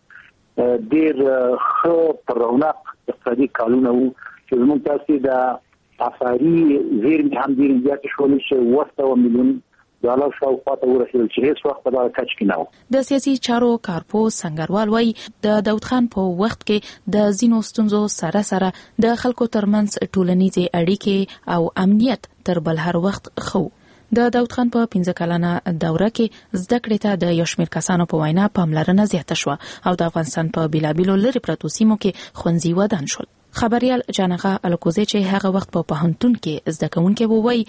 50 ډیر ښه پر رونق اقتصادي کالونه وو چې زموږ تاسو د افاری زیرمې هم ډیر زیات شول چې 100 میلیون $1 شاوخواته ورسېدل چې هیڅ وخت په دغه کچ کې نه و. د سیاسي چارو کارپو سنگروال وایي د داود خان په وخت کې د ځینو ستونزو سره سره د خلکو ترمنځ ټولنیزې اړیکې او امنیت تر بل هر وخت خو. د داود خان په 15 کلنه دوره کې زده کړې ته د یو شمېر کسانو په وینا پاملرنه زیاته شوه او د افغانستان په بیلابیلو لرې پرتو سیمو کې ښوونځي ودان شول. خبريال جانغه الکوزي چې هغه وخت په پوهنتون کې زده کوونکي ووي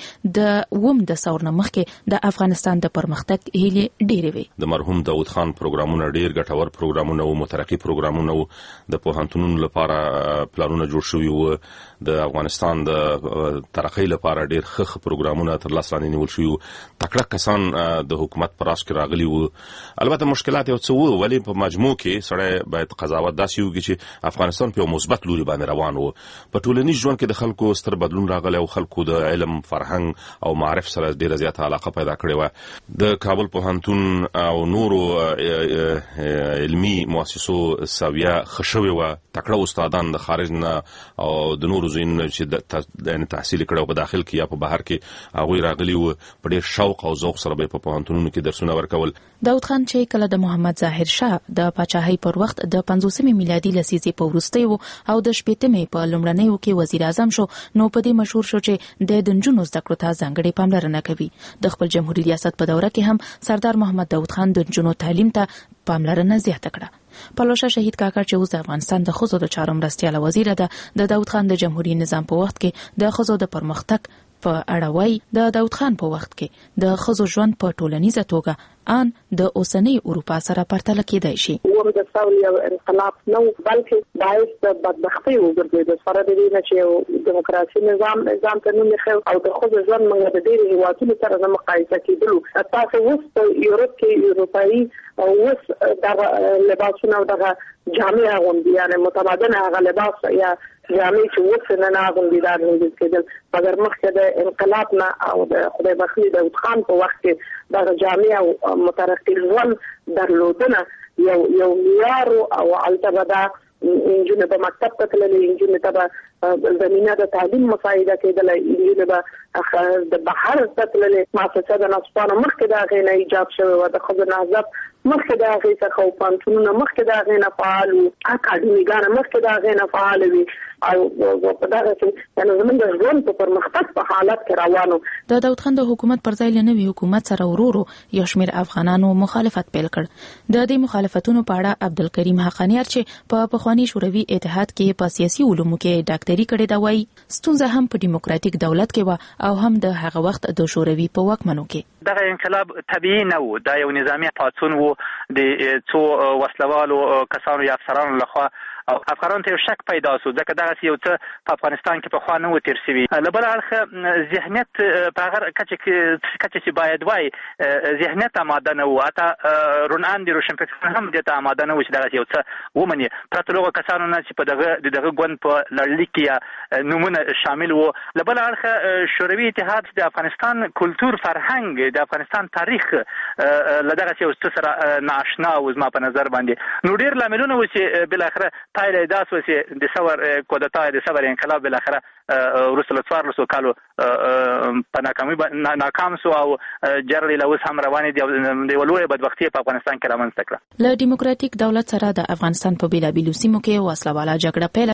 د ثورنه مخکې د افغانستان د پرمختګ هیلې ډېرې وي. د مرحوم داود خان پروګرامونه ډېر ګټور پروګرامونه او مترقي پروګرامونه او د پوهنتونونو لپاره پلانونه جوړ شوي وو. د افغانستان د ترقۍ لپاره ډېر ښه پروګرامونه تر لاس لاندې نیول شوي وو. تکړه کسان د حکومت پر راس کې راغلي وو. البته مشکلات یو څه وو ولی په مجموع کې سړی باید قضاوت داسې وکړي چې افغانستان په مثبت لوري باندې روان وو. په ټولنیز ژوند کې د خلکو ستر بدلون راغلی او خلکو د علم فرهنګ او معرف سره ډیره زیاته علاقه پیدا کړې و. د کابل پوهنتون او نورو علمی مؤسسو ساویه خښوي و. تکړه استادان د خارج نه او د نورو ځایونو چې د تحصیل کړو په داخل کې یا په بهر کې هغوی راغلي و. په ډیر شوق او ذوق سره په پوهنتونونو کې درسونه ورکول. داود خان چې کله د محمد ظاهر شاه د پاچاهۍ پر وخت د 50 میلادي لسیزې په وروستۍ او د 80 په لومړنیو کې وزیر اعظم شو نو په دې مشهور شو چې د دنجونو زده کړو ته ځانګړې پاملرنه کوي. د خپل جمهوریت ریاست په دوره کې هم سردار محمد داود خان د دنجونو تعلیم ته پاملرنه زیاته کړه. پلوشه شهید کاکړ چې اوس د افغانستان د ښځو د چارو مرستیاله وزیر ده د داود خان د جمهوریت نظام په وخت کې د ښځو د پرمختګ په اړه وایي د داود خان په وخت کې د ښځو ژوند په ټولنیزه توګه ان د اوسنۍ اروپا سره پرتله کېدای شي. د ثوري او انقلاب نو بلکې باعث د بدبختۍ وګرځید سره د دې چې دیموکراسي نظام ته نه خو او د خود ژوند موږ د ډېری هیوادونو سره نه مقایسه کېدلو. تاسو اوس په یورپ کې اروپایي او اوس د لباسونو او د جامع غوندي یعنی متبادل هغه لباس یا جامې چې وسنه نه غوندي دا غوندي کېدل مګر مخکې د انقلاب نه او د خدای بخښي د داود خان په وخت کې د جامې او مترقي ژوند درلودنه یو معیار او البته انجنونه په مکتب ته تللې انجنونه ته زمينه د تعلیم مساعده کېدل انجنونه به د بهر ته تللې مؤسسه د نسبانه مخکې دا غینه ایجاد شوی و د خزر نهضت مخکې دا غي څخه او پانتونونه مخکې دا غینه فعال او اکاډمیګان مخکې دا غینه فعال وي او په دا کې یعنی زمونږ د ژوند په پرمختګ په حالت کې روانو د داود خان د حکومت پر ځای لنوي حکومت سره ورورو یو شمېر افغانانو مخالفت پیل کړ د دې مخالفتونو په اړه عبدالکریم حقانیار چې په پخوانی شوروي اتحاد کې په سیاسي علومو کې ډاکټري کړې دا وایي ستونزه هم په دیموکراتیک دولت کې و او هم د هغه وخت د شوروي په واکمنو کې دغه انقلاب طبيعي نه و دا یو نظامی پاتون و د څو وسلوالو کسانو یا افسرانو لخوا او افغانانو ته شک پیدا شو ځکه دا یو څه په افغانستان کې په خوا نه و تیر شوی لبل اړخ ذهنیت په هغه کچه چې باید وای ذهنیت آماده نه و اته رونان دي روشنفکران هم د آماده نه و چې دا یو څه ومني پرته لوګه کسانو نه چې په دغه ګوند په لړلیک کې نمونه شامل وو لبل اړخ شوروي اتحاد د افغانستان کلچر فرهنګ د افغانستان تاریخ لدغه یو څه سره ناشنا و زما په نظر باندې نو ډیر لاملونه و چې بل اخره پایله داس و چې د ثور کودتا د ثور انقلاب بل اخره روسل څوارلسو کالو په ناکامي ناکام سو او جرلی لوس هم روانې دی ولوی بدبختی په افغانستان کې رامنځته کړه له دیموکراتیک دولت سره د افغانستان په بیلابیلو سیمو کې وسله والا جګړه پیل